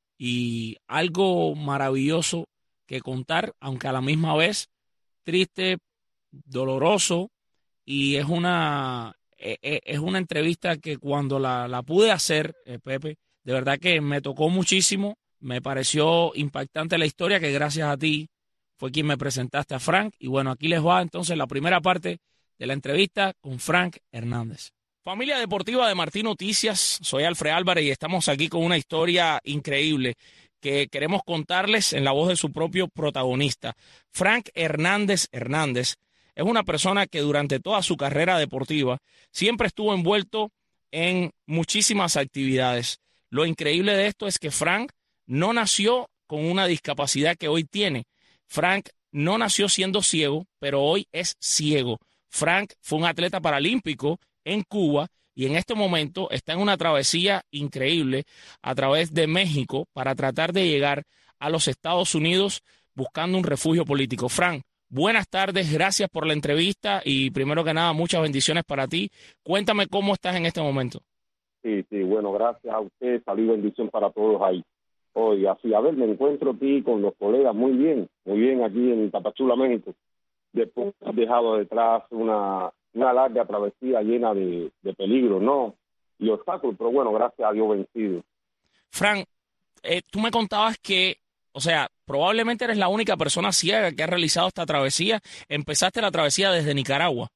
y algo maravilloso que contar, aunque a la misma vez triste, doloroso. Y es una entrevista que cuando la pude hacer, Pepe, de verdad que me tocó muchísimo. Me pareció impactante la historia, que gracias a ti fue quien me presentaste a Frank. Y bueno, aquí les va entonces la primera parte de la entrevista con Frank Hernández. Familia deportiva de Martí Noticias, soy Alfred Álvarez y estamos aquí con una historia increíble que queremos contarles en la voz de su propio protagonista. Frank Hernández es una persona que durante toda su carrera deportiva siempre estuvo envuelto en muchísimas actividades. Lo increíble de esto es que Frank no nació con una discapacidad que hoy tiene. Frank no nació siendo ciego, pero hoy es ciego. Frank fue un atleta paralímpico en Cuba y en este momento está en una travesía increíble a través de México para tratar de llegar a los Estados Unidos buscando un refugio político. Frank, buenas tardes, gracias por la entrevista y primero que nada, muchas bendiciones para ti. Cuéntame cómo estás en este momento. Sí, bueno, gracias a usted, salud y bendición para todos ahí. Hoy, así, a ver, me encuentro aquí con los colegas muy bien aquí en Tapachula, México. Después he dejado detrás una larga travesía llena de peligros, ¿no? Y obstáculos, pero bueno, gracias a Dios vencido. Frank, tú me contabas que, o sea, probablemente eres la única persona ciega que ha realizado esta travesía. Empezaste la travesía desde Nicaragua.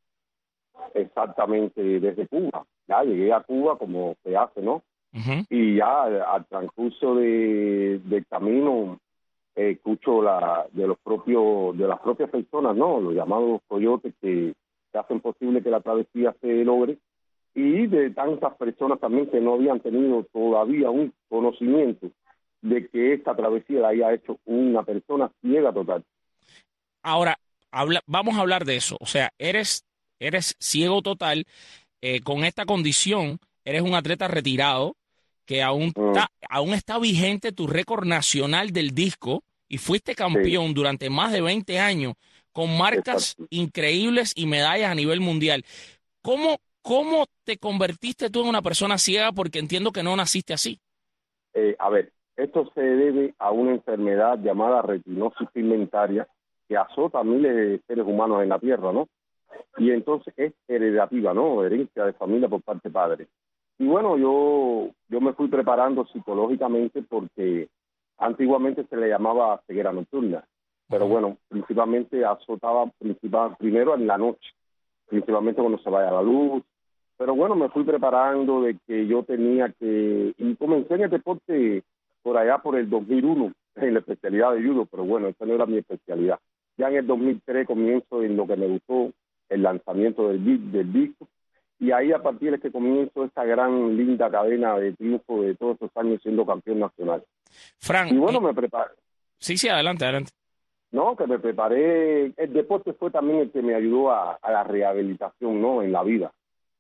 Exactamente, desde Cuba. Ya llegué a Cuba como se hace, ¿no? Uh-huh. Y ya al transcurso del camino escucho de las propias personas, ¿no? Los llamados coyotes que hacen posible que la travesía se logre, y de tantas personas también que no habían tenido todavía un conocimiento de que esta travesía la haya hecho una persona ciega total. Ahora, vamos a hablar de eso. O sea, eres ciego total, con esta condición, eres un atleta retirado, que aún está vigente tu récord nacional del disco y fuiste campeón durante más de 20 años con marcas increíbles y medallas a nivel mundial. ¿Cómo te convertiste tú en una persona ciega? Porque entiendo que no naciste así. A ver, esto se debe a una enfermedad llamada retinosis pigmentaria que azota a miles de seres humanos en la Tierra, ¿no? Y entonces es heredativa, ¿no? Herencia de familia por parte padre. Y bueno, yo me fui preparando psicológicamente porque antiguamente se le llamaba ceguera nocturna, pero bueno, principalmente azotaba primero en la noche, principalmente cuando se vaya la luz. Pero bueno, me fui preparando de que yo tenía que... Y comencé en el deporte por allá por el 2001, en la especialidad de judo, pero bueno, esa no era mi especialidad. Ya en el 2003 comienzo en lo que me gustó, el lanzamiento del disco, y ahí a partir de que comienzo esta gran, linda cadena de triunfo de todos estos años siendo campeón nacional. Frank, y bueno, me preparé. Sí, adelante. No, que me preparé. El deporte fue también el que me ayudó a la rehabilitación, ¿no? En la vida.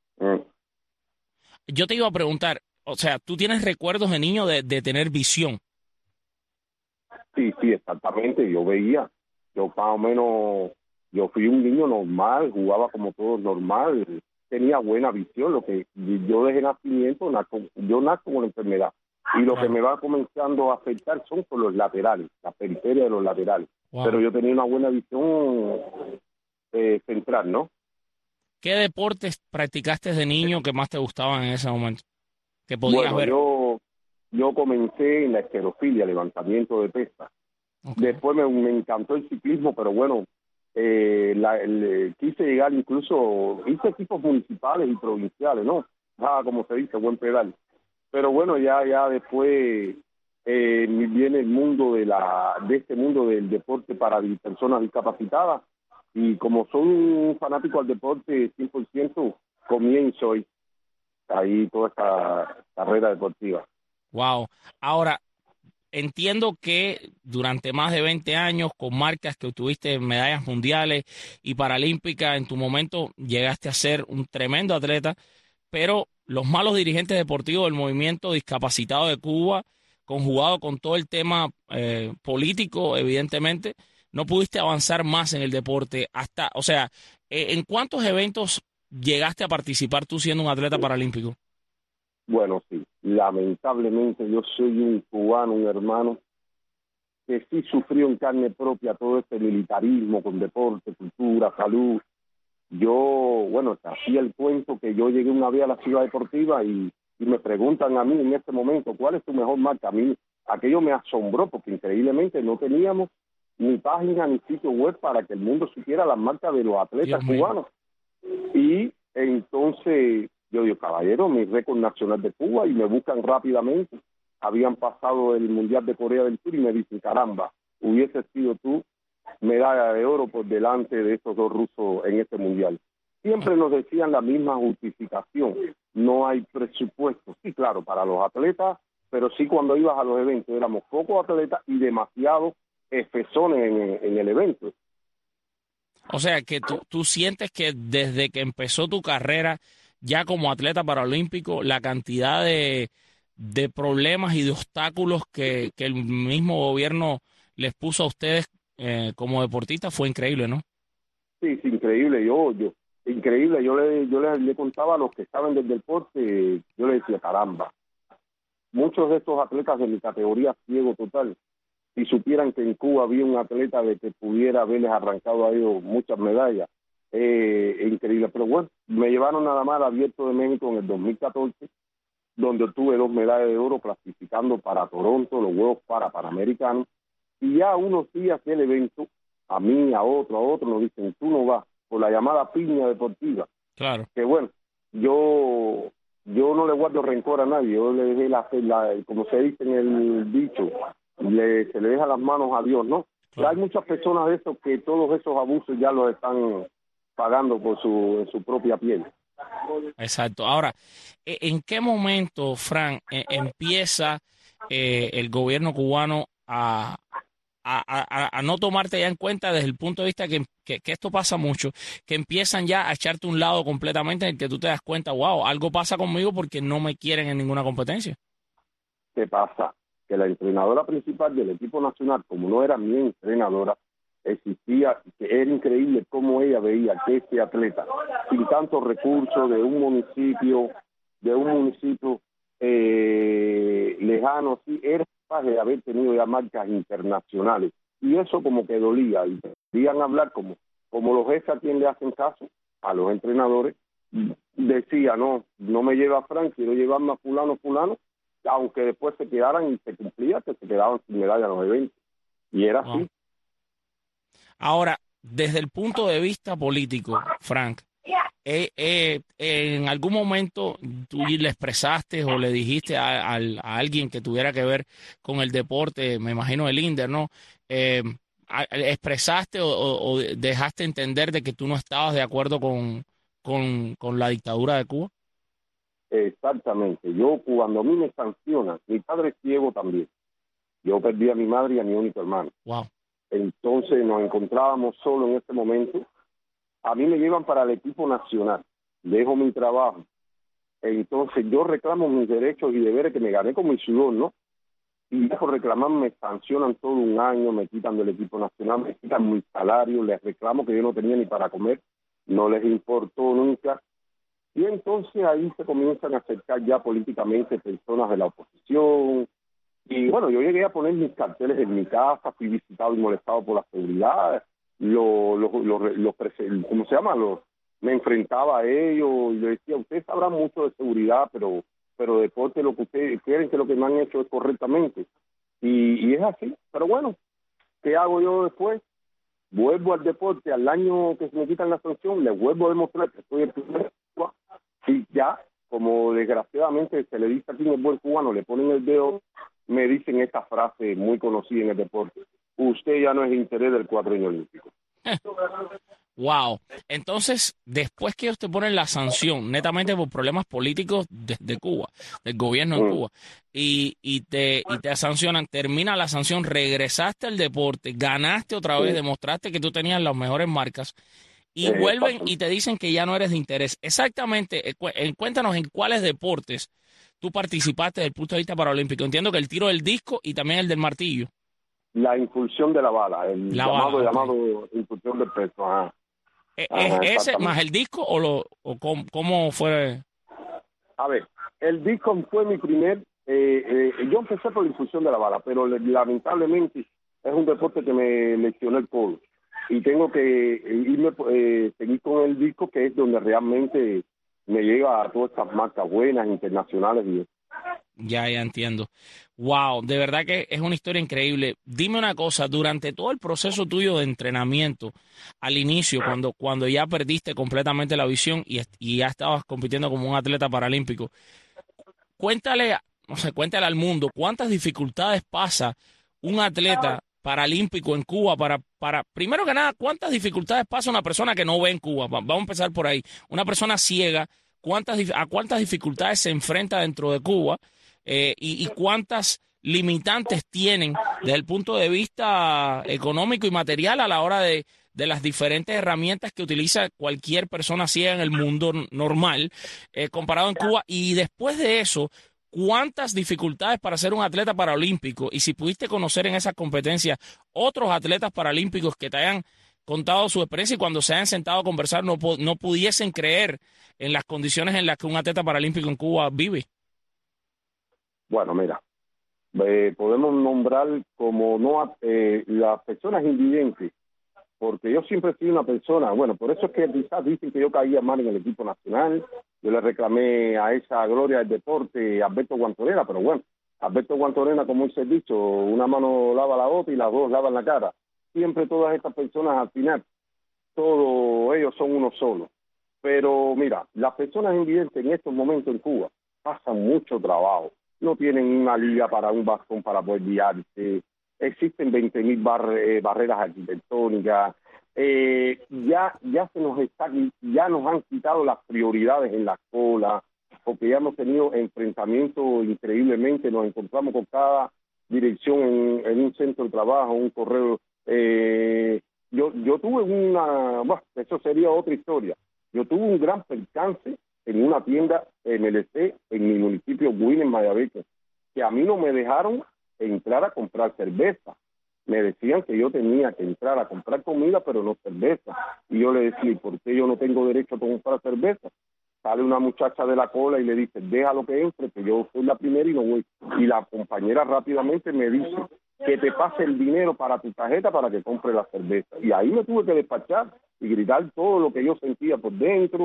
Yo te iba a preguntar, o sea, ¿tú tienes recuerdos de niño de tener visión? Sí, exactamente. Yo veía. Yo más o menos, yo fui un niño normal, jugaba como todo normal, tenía buena visión. Lo que yo desde nacimiento, yo nazco con la enfermedad. Y lo que me va comenzando a afectar son por los laterales, la periferia de los laterales. Wow. Pero yo tenía una buena visión central, ¿no? ¿Qué deportes practicaste de niño que más te gustaban en ese momento? Que podías ver. Yo comencé en la esterofilia, levantamiento de pesas. Okay. Después me encantó el ciclismo, pero bueno, quise llegar incluso, hice equipos municipales y provinciales, ¿no? Como se dice, buen pedal. Pero bueno, ya después viene el mundo de este mundo del deporte para personas discapacitadas, y como soy un fanático al deporte 100%, comienzo ahí toda esta carrera deportiva. Wow. Ahora, entiendo que durante más de 20 años, con marcas que obtuviste medallas mundiales y paralímpicas, en tu momento llegaste a ser un tremendo atleta, pero los malos dirigentes deportivos del movimiento discapacitado de Cuba, conjugado con todo el tema político, evidentemente, no pudiste avanzar más en el deporte. ¿En cuántos eventos llegaste a participar tú siendo un atleta paralímpico? Bueno, sí, lamentablemente yo soy un cubano, un hermano, que sí sufrió en carne propia todo este militarismo con deporte, cultura, salud. Yo, bueno, te hacía el cuento que yo llegué una vez a la ciudad deportiva y me preguntan a mí en este momento, ¿cuál es tu mejor marca? A mí aquello me asombró porque increíblemente no teníamos ni página ni sitio web para que el mundo supiera las marcas de los atletas cubanos. Y entonces yo digo, caballero, mi récord nacional de Cuba, y me buscan rápidamente. Habían pasado el Mundial de Corea del Sur y me dicen, caramba, hubiese sido tú medalla de oro por delante de estos dos rusos en este mundial. Siempre nos decían la misma justificación, no hay presupuesto. Sí, claro, para los atletas, pero sí cuando ibas a los eventos éramos pocos atletas y demasiados efesones en el evento. O sea, que tú sientes que desde que empezó tu carrera ya como atleta paralímpico, la cantidad de problemas y de obstáculos que el mismo gobierno les puso a ustedes como deportistas fue increíble, ¿no? Sí, increíble. Increíble. Yo le contaba a los que saben del deporte, yo le decía, caramba, muchos de estos atletas de mi categoría ciego total, si supieran que en Cuba había un atleta de que pudiera haberles arrancado a ellos muchas medallas, increíble. Pero bueno, me llevaron nada más al Abierto de México en el 2014, donde obtuve 2 medallas de oro clasificando para Toronto, los Juegos Panamericanos. Y ya unos días del evento, a mí, a otro, nos dicen, tú no vas, por la llamada piña deportiva. Claro. Que bueno, yo no le guardo rencor a nadie, yo le dejé como se dice en el dicho, se le deja las manos a Dios, ¿no? Claro. Hay muchas personas de esos que todos esos abusos ya los están pagando en su propia piel. Exacto. Ahora, ¿en qué momento, Frank, empieza el gobierno cubano a no tomarte ya en cuenta desde el punto de vista que esto pasa mucho, que empiezan ya a echarte un lado completamente en el que tú te das cuenta, wow, algo pasa conmigo porque no me quieren en ninguna competencia? ¿Qué pasa? Que la entrenadora principal del equipo nacional, como no era mi entrenadora, existía, que era increíble cómo ella veía que este atleta, sin tantos recursos, de un municipio lejano, sí, era capaz de haber tenido ya marcas internacionales, y eso como que dolía, y querían hablar como los jefes a quien le hacen caso, a los entrenadores, decía, no me lleva a Frank, quiero llevarme a fulano, aunque después se quedaran y se cumplía que se quedaban sin medalla en los eventos. Y era así. Ahora, desde el punto de vista político, Frank, ¿en algún momento tú le expresaste o le dijiste a alguien que tuviera que ver con el deporte, me imagino el INDER, ¿no? ¿Expresaste o dejaste entender de que tú no estabas de acuerdo con la dictadura de Cuba? Exactamente. Yo, cuando a mí me sancionan, mi padre es ciego también. Yo perdí a mi madre y a mi único hermano. Wow. Entonces nos encontrábamos solos en ese momento. A mí me llevan para el equipo nacional. Dejo mi trabajo. Entonces yo reclamo mis derechos y deberes que me gané con mi sudor, ¿no? Y por reclamar me sancionan todo un año, me quitan del equipo nacional, me quitan mi salario, les reclamo que yo no tenía ni para comer. No les importó nunca. Y entonces ahí se comienzan a acercar ya políticamente personas de la oposición. Y bueno, yo llegué a poner mis carteles en mi casa, fui visitado y molestado por la seguridad, ¿cómo se llama? Me enfrentaba a ellos y le decía, ustedes sabrán mucho de seguridad, pero deporte lo que ustedes quieren que lo que me han hecho es correctamente. Y es así, pero bueno, ¿qué hago yo después? Vuelvo al deporte, al año que se me quitan la sanción, les vuelvo a demostrar que soy el primer cubano. Y ya, como desgraciadamente se le dice aquí en el buen cubano, le ponen el dedo, me dicen esta frase muy conocida en el deporte: usted ya no es interés del cuadrino olímpico. Wow. Entonces, después que ellos te ponen la sanción, netamente por problemas políticos de Cuba, del gobierno en Cuba, y te sancionan, termina la sanción, regresaste al deporte, ganaste otra vez, demostraste que tú tenías las mejores marcas, y vuelven y te dicen que ya no eres de interés. Exactamente, cuéntanos en cuáles deportes tú participaste desde el punto de vista paralímpico. Entiendo que el tiro del disco y también el del martillo. La impulsión de la bala, llamado impulsión del peso. Ajá. ¿Es ese más el disco o cómo fue? A ver, el disco fue mi primer... yo empecé por la impulsión de la bala, pero lamentablemente es un deporte que me lesionó el codo. Y tengo que seguir con el disco, que es donde realmente me llega a todas estas marcas buenas, internacionales y eso. Ya entiendo. Wow, de verdad que es una historia increíble. Dime una cosa, durante todo el proceso tuyo de entrenamiento, al inicio, cuando ya perdiste completamente la visión y ya estabas compitiendo como un atleta paralímpico, cuéntale al mundo cuántas dificultades pasa un atleta paralímpico en Cuba para primero que nada, cuántas dificultades pasa una persona que no ve en Cuba. Vamos a empezar por ahí. Una persona ciega, ¿a cuántas dificultades se enfrenta dentro de Cuba? Y cuántas limitantes tienen desde el punto de vista económico y material a la hora de las diferentes herramientas que utiliza cualquier persona ciega en el mundo normal, comparado en Cuba. Y después de eso, cuántas dificultades para ser un atleta paralímpico, y si pudiste conocer en esas competencias otros atletas paralímpicos que te hayan contado su experiencia y cuando se hayan sentado a conversar no pudiesen creer en las condiciones en las que un atleta paralímpico en Cuba vive. Bueno, mira, podemos nombrar como las personas invidentes, porque yo siempre he sido una persona, bueno, por eso es que quizás dicen que yo caía mal en el equipo nacional. Yo le reclamé a esa gloria del deporte a Alberto Guantorena, pero bueno, Alberto Guantorena, como dice el dicho, una mano lava la otra y las dos lavan la cara. Siempre todas estas personas al final, todos ellos son uno solo. Pero mira, las personas invidentes en estos momentos en Cuba pasan mucho trabajo. No tienen una liga para un bastón para poder guiarse. Existen 20.000 barreras arquitectónicas. Ya nos han quitado las prioridades en la escuela, porque ya hemos tenido enfrentamientos increíblemente. Nos encontramos con cada dirección en un centro de trabajo, un correo. Yo tuve eso sería otra historia. Yo tuve un gran percance en una tienda MLC en mi municipio Guine, en Mayabeque, que a mí no me dejaron entrar a comprar cerveza. Me decían que yo tenía que entrar a comprar comida, pero no cerveza. Y yo le decía, ¿y por qué yo no tengo derecho a comprar cerveza? Sale una muchacha de la cola y le dice, déjalo que entre, que yo soy la primera y no voy. Y la compañera rápidamente me dice, que te pase el dinero para tu tarjeta para que compre la cerveza. Y ahí me tuve que despachar y gritar todo lo que yo sentía por dentro,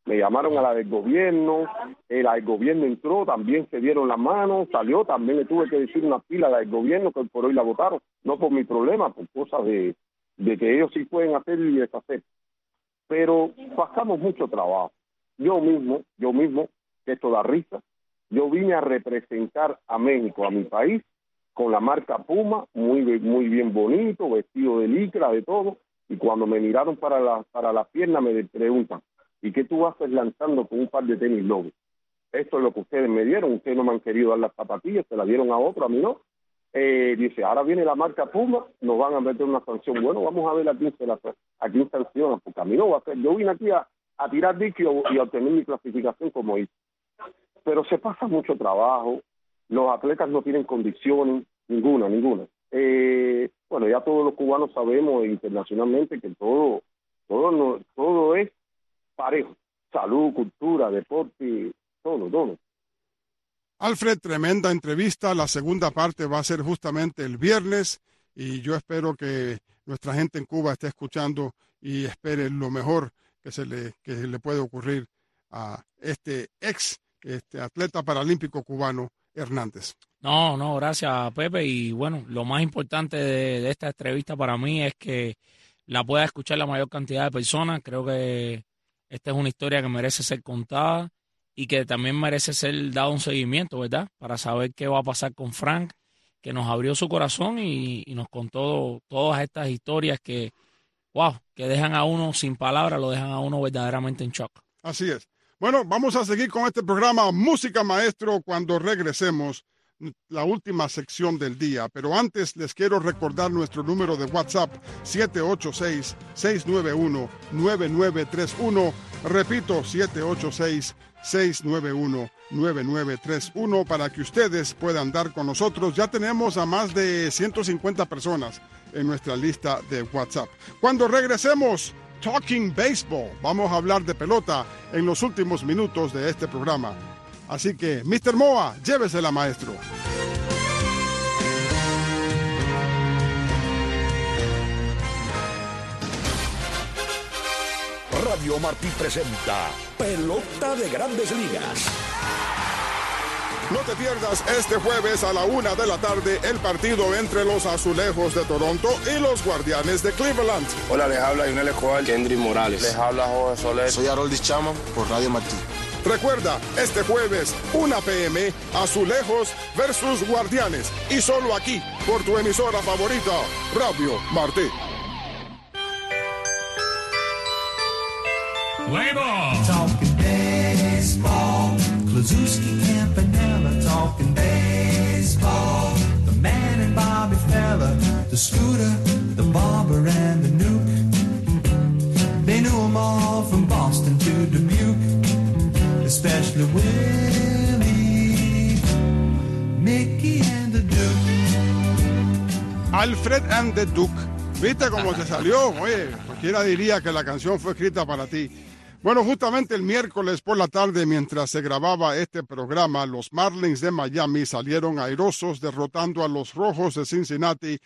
Me llamaron a la del gobierno, la del gobierno entró, también se dieron las manos, salió, también le tuve que decir una pila a la del gobierno que por hoy la votaron, no por mi problema, por cosas de que ellos sí pueden hacer y deshacer. Pero pasamos mucho trabajo. Yo mismo, que esto da risa, yo vine a representar a México, a mi país, con la marca Puma, muy bien bonito, vestido de licra, de todo, y cuando me miraron para la pierna me preguntan, ¿y qué tú haces lanzando con un par de tenis Lobos? Esto es lo que ustedes me dieron, ustedes no me han querido dar las zapatillas, se las dieron a otro, a mí no. Dice, ahora viene la marca Puma, nos van a meter una sanción. Bueno, vamos a ver a quién sancionan, porque a mí no va a ser. Yo vine aquí a tirar dicho y a obtener mi clasificación como hice. Pero se pasa mucho trabajo, los atletas no tienen condiciones, ninguna. Bueno, ya todos los cubanos sabemos internacionalmente que todo es parejo, salud, cultura, deporte, todo. Alfred, tremenda entrevista. La segunda parte va a ser justamente el viernes y yo espero que nuestra gente en Cuba esté escuchando y espere lo mejor que le puede ocurrir a este atleta paralímpico cubano Hernández. No, gracias, Pepe. Y bueno, lo más importante de esta entrevista para mí es que la pueda escuchar la mayor cantidad de personas. Creo que esta es una historia que merece ser contada y que también merece ser dado un seguimiento, ¿verdad? Para saber qué va a pasar con Frank, que nos abrió su corazón y nos contó todas estas historias que dejan a uno sin palabras, lo dejan a uno verdaderamente en shock. Así es. Bueno, vamos a seguir con este programa Música Maestro cuando regresemos, la última sección del día. Pero antes les quiero recordar nuestro número de WhatsApp, 786-691-9931. Repito, 786-691-9931 para que ustedes puedan dar con nosotros. Ya tenemos a más de 150 personas en nuestra lista de WhatsApp. Cuando regresemos, Talking Baseball. Vamos a hablar de pelota en los últimos minutos de este programa. Así que, Mr. Moa, llévesela, maestro. Radio Martí presenta Pelota de Grandes Ligas. No te pierdas este jueves a la 1:00 p.m. el partido entre los Azulejos de Toronto y los Guardianes de Cleveland. Hola, les habla Yunel Escobar, Kendry Morales. Les habla Jorge Soler. Soy Haroldis Chama por Radio Martí. Recuerda, este jueves, 1 p.m, Azulejos versus Guardianes. Y solo aquí, por tu emisora favorita, Radio Martí. Talking baseball, Kluszewski, Campanella, talking baseball. The man and Bobby Feller, the Scooter, the Barber and the Nuke. They knew them all from Boston to Dubuque, especially Willie, Mickey and the Duke. Alfred and the Duke. ¿Viste cómo se salió? Oye, cualquiera diría que la canción fue escrita para ti. Bueno, justamente el miércoles por la tarde, mientras se grababa este programa, los Marlins de Miami salieron airosos derrotando a los Rojos de Cincinnati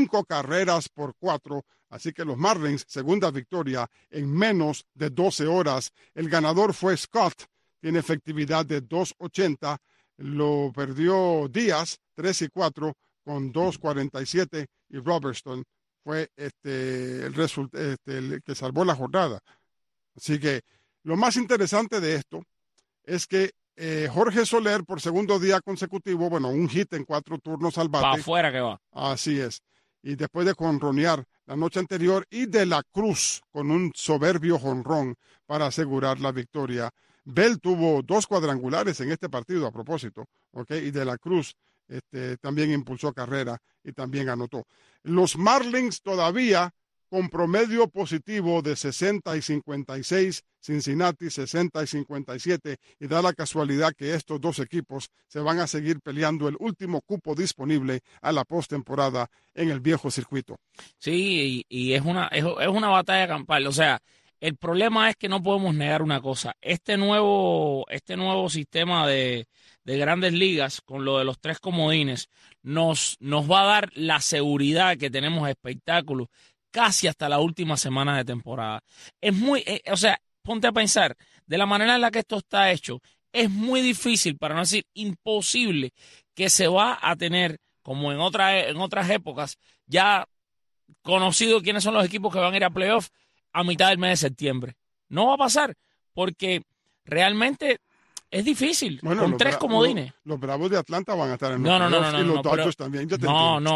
5-4. Así que los Marlins, segunda victoria en menos de 12 horas. El ganador fue Scott, tiene efectividad de .280. Lo perdió Díaz, 3-4 con .247 y Robertson fue el que salvó la jornada. Así que lo más interesante de esto es que Jorge Soler, por segundo día consecutivo, un hit en 4 turnos al bate. Para afuera que va. Así es. Y después de jonronear la noche anterior, y De la Cruz con un soberbio jonrón para asegurar la victoria. Bell tuvo 2 cuadrangulares en este partido, a propósito, y De la Cruz también impulsó carrera y también anotó. Los Marlins todavía con promedio positivo de 60 y 56, Cincinnati 60 y 57, y da la casualidad que estos dos equipos se van a seguir peleando el último cupo disponible a la postemporada en el viejo circuito. Sí, y es una batalla campal. O sea, el problema es que no podemos negar una cosa. Este nuevo sistema de Grandes Ligas, con lo de los 3 comodines, nos va a dar la seguridad que tenemos espectáculos casi hasta la última semana de temporada. Es ponte a pensar, de la manera en la que esto está hecho, es muy difícil, para no decir imposible, que se va a tener, como en otras épocas, ya conocido quiénes son los equipos que van a ir a playoff a mitad del mes de septiembre. No va a pasar, porque realmente es difícil, con 3 comodines. Los Bravos de Atlanta van a estar en los playoffs y los Dodgers también. Yo te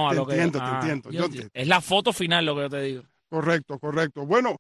entiendo. Es la foto final lo que yo te digo. Correcto. Bueno,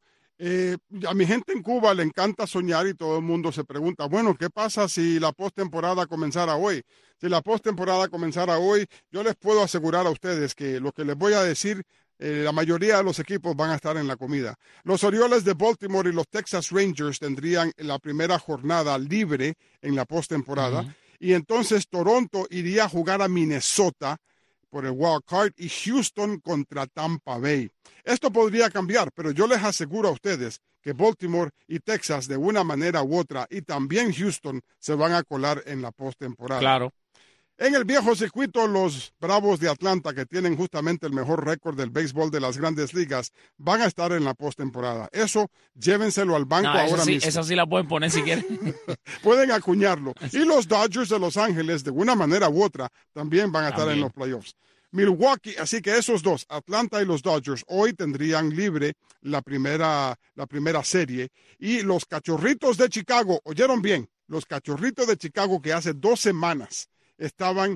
a mi gente en Cuba le encanta soñar y todo el mundo se pregunta, bueno, ¿qué pasa si la postemporada comenzara hoy? Si la postemporada comenzara hoy, yo les puedo asegurar a ustedes que lo que les voy a decir, la mayoría de los equipos van a estar en la comida. Los Orioles de Baltimore y los Texas Rangers tendrían la primera jornada libre en la postemporada. Y entonces Toronto iría a jugar a Minnesota por el wild card y Houston contra Tampa Bay. Esto podría cambiar, pero yo les aseguro a ustedes que Baltimore y Texas de una manera u otra y también Houston se van a colar en la postemporada. Claro. En el viejo circuito, los Bravos de Atlanta, que tienen justamente el mejor récord del béisbol de las Grandes Ligas, van a estar en la postemporada. Eso, llévenselo al banco ahora mismo. Esa sí la pueden poner si quieren. Pueden acuñarlo. Y los Dodgers de Los Ángeles, de una manera u otra, también van a estar en los playoffs. Milwaukee, así que esos dos, Atlanta y los Dodgers, hoy tendrían libre la primera serie. Y los Cachorritos de Chicago, oyeron bien, los Cachorritos de Chicago que hace 2 semanas estaban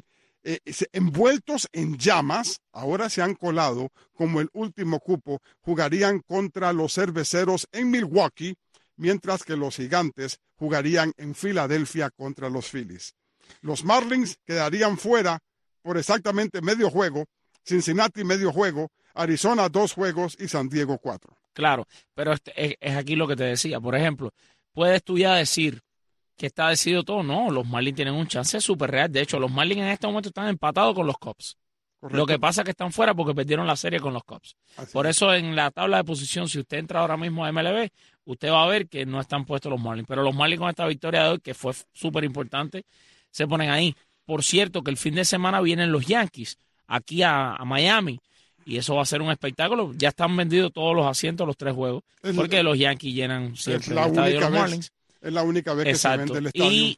envueltos en llamas, ahora se han colado como el último cupo, jugarían contra los Cerveceros en Milwaukee, mientras que los Gigantes jugarían en Filadelfia contra los Phillies. Los Marlins quedarían fuera por exactamente medio juego, Cincinnati medio juego, Arizona 2 juegos y San Diego 4. Claro, pero es aquí lo que te decía. Por ejemplo, puedes tú ya decir que está decidido todo. No, los Marlins tienen un chance súper real. De hecho, los Marlins en este momento están empatados con los Cubs. Correcto. Lo que pasa es que están fuera porque perdieron la serie con los Cubs. Por eso en la tabla de posición, si usted entra ahora mismo a MLB, usted va a ver que no están puestos los Marlins. Pero los Marlins con esta victoria de hoy, que fue súper importante, se ponen ahí. Por cierto, que el fin de semana vienen los Yankees aquí a Miami. Y eso va a ser un espectáculo. Ya están vendidos todos los asientos, los 3 juegos. Porque los Yankees llenan siempre el estadio de los Marlins. Es la única vez que se vende el estadio.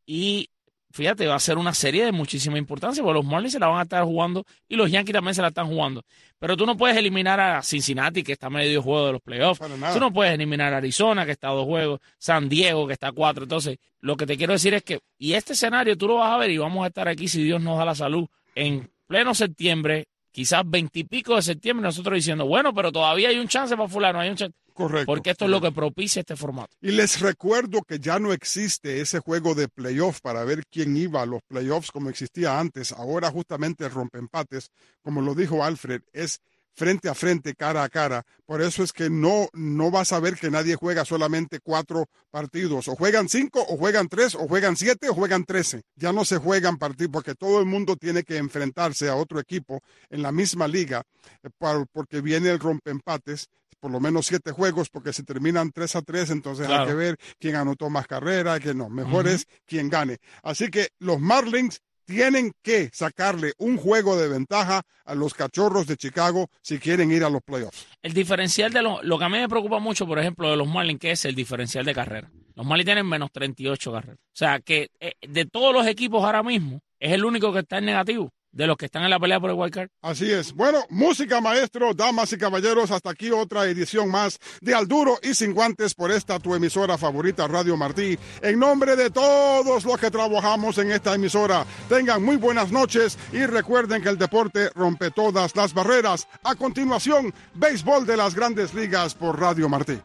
Y fíjate, va a ser una serie de muchísima importancia, porque los Marlins se la van a estar jugando y los Yankees también se la están jugando. Pero tú no puedes eliminar a Cincinnati, que está a medio juego de los playoffs. Tú no puedes eliminar a Arizona, que está a 2 juegos, San Diego, que está a 4. Entonces, lo que te quiero decir es que, y este escenario tú lo vas a ver y vamos a estar aquí, si Dios nos da la salud, en pleno septiembre, quizás 20 y pico de septiembre, nosotros diciendo, bueno, pero todavía hay un chance para fulano, hay un chance. Correcto. Porque esto es lo que propicia este formato. Y les recuerdo que ya no existe ese juego de playoff para ver quién iba a los playoffs como existía antes. Ahora justamente el rompeempates, como lo dijo Alfred, es frente a frente, cara a cara. Por eso es que no vas a ver que nadie juega solamente 4 partidos. O juegan 5, o juegan 3, o juegan 7, o juegan 13. Ya no se juegan partidos porque todo el mundo tiene que enfrentarse a otro equipo en la misma liga porque viene el rompeempates. Por lo menos 7 juegos, porque si terminan 3-3, entonces claro, hay que ver quién anotó más carrera, quién no. Mejor es quien gane. Así que los Marlins tienen que sacarle un juego de ventaja a los Cachorros de Chicago si quieren ir a los playoffs. El diferencial de lo que a mí me preocupa mucho, por ejemplo, de los Marlins, que es el diferencial de carrera. Los Marlins tienen menos 38 carreras. O sea, que de todos los equipos ahora mismo, es el único que está en negativo. De los que están en la pelea por el wild card. Así es. Bueno, música, maestro, damas y caballeros, hasta aquí otra edición más de Al Duro y Sin Guantes por esta tu emisora favorita, Radio Martí. En nombre de todos los que trabajamos en esta emisora, tengan muy buenas noches y recuerden que el deporte rompe todas las barreras. A continuación, béisbol de las Grandes Ligas por Radio Martí.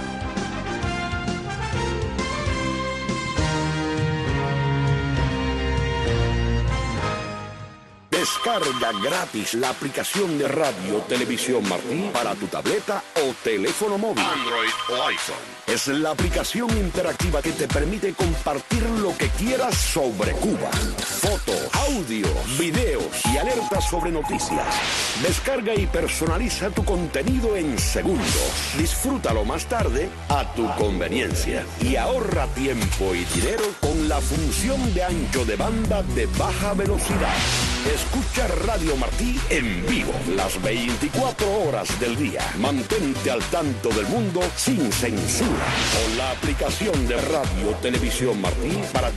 Descarga gratis la aplicación de Radio Televisión Martí para tu tableta o teléfono móvil, Android o iPhone. Es la aplicación interactiva que te permite compartir lo que quieras sobre Cuba. Fotos, audio, videos y alertas sobre noticias. Descarga y personaliza tu contenido en segundos. Disfrútalo más tarde a tu conveniencia. Y ahorra tiempo y dinero con la función de ancho de banda de baja velocidad. Escucha Escucha Radio Martí en vivo las 24 horas del día. Mantente al tanto del mundo sin censura con la aplicación de Radio Televisión Martí para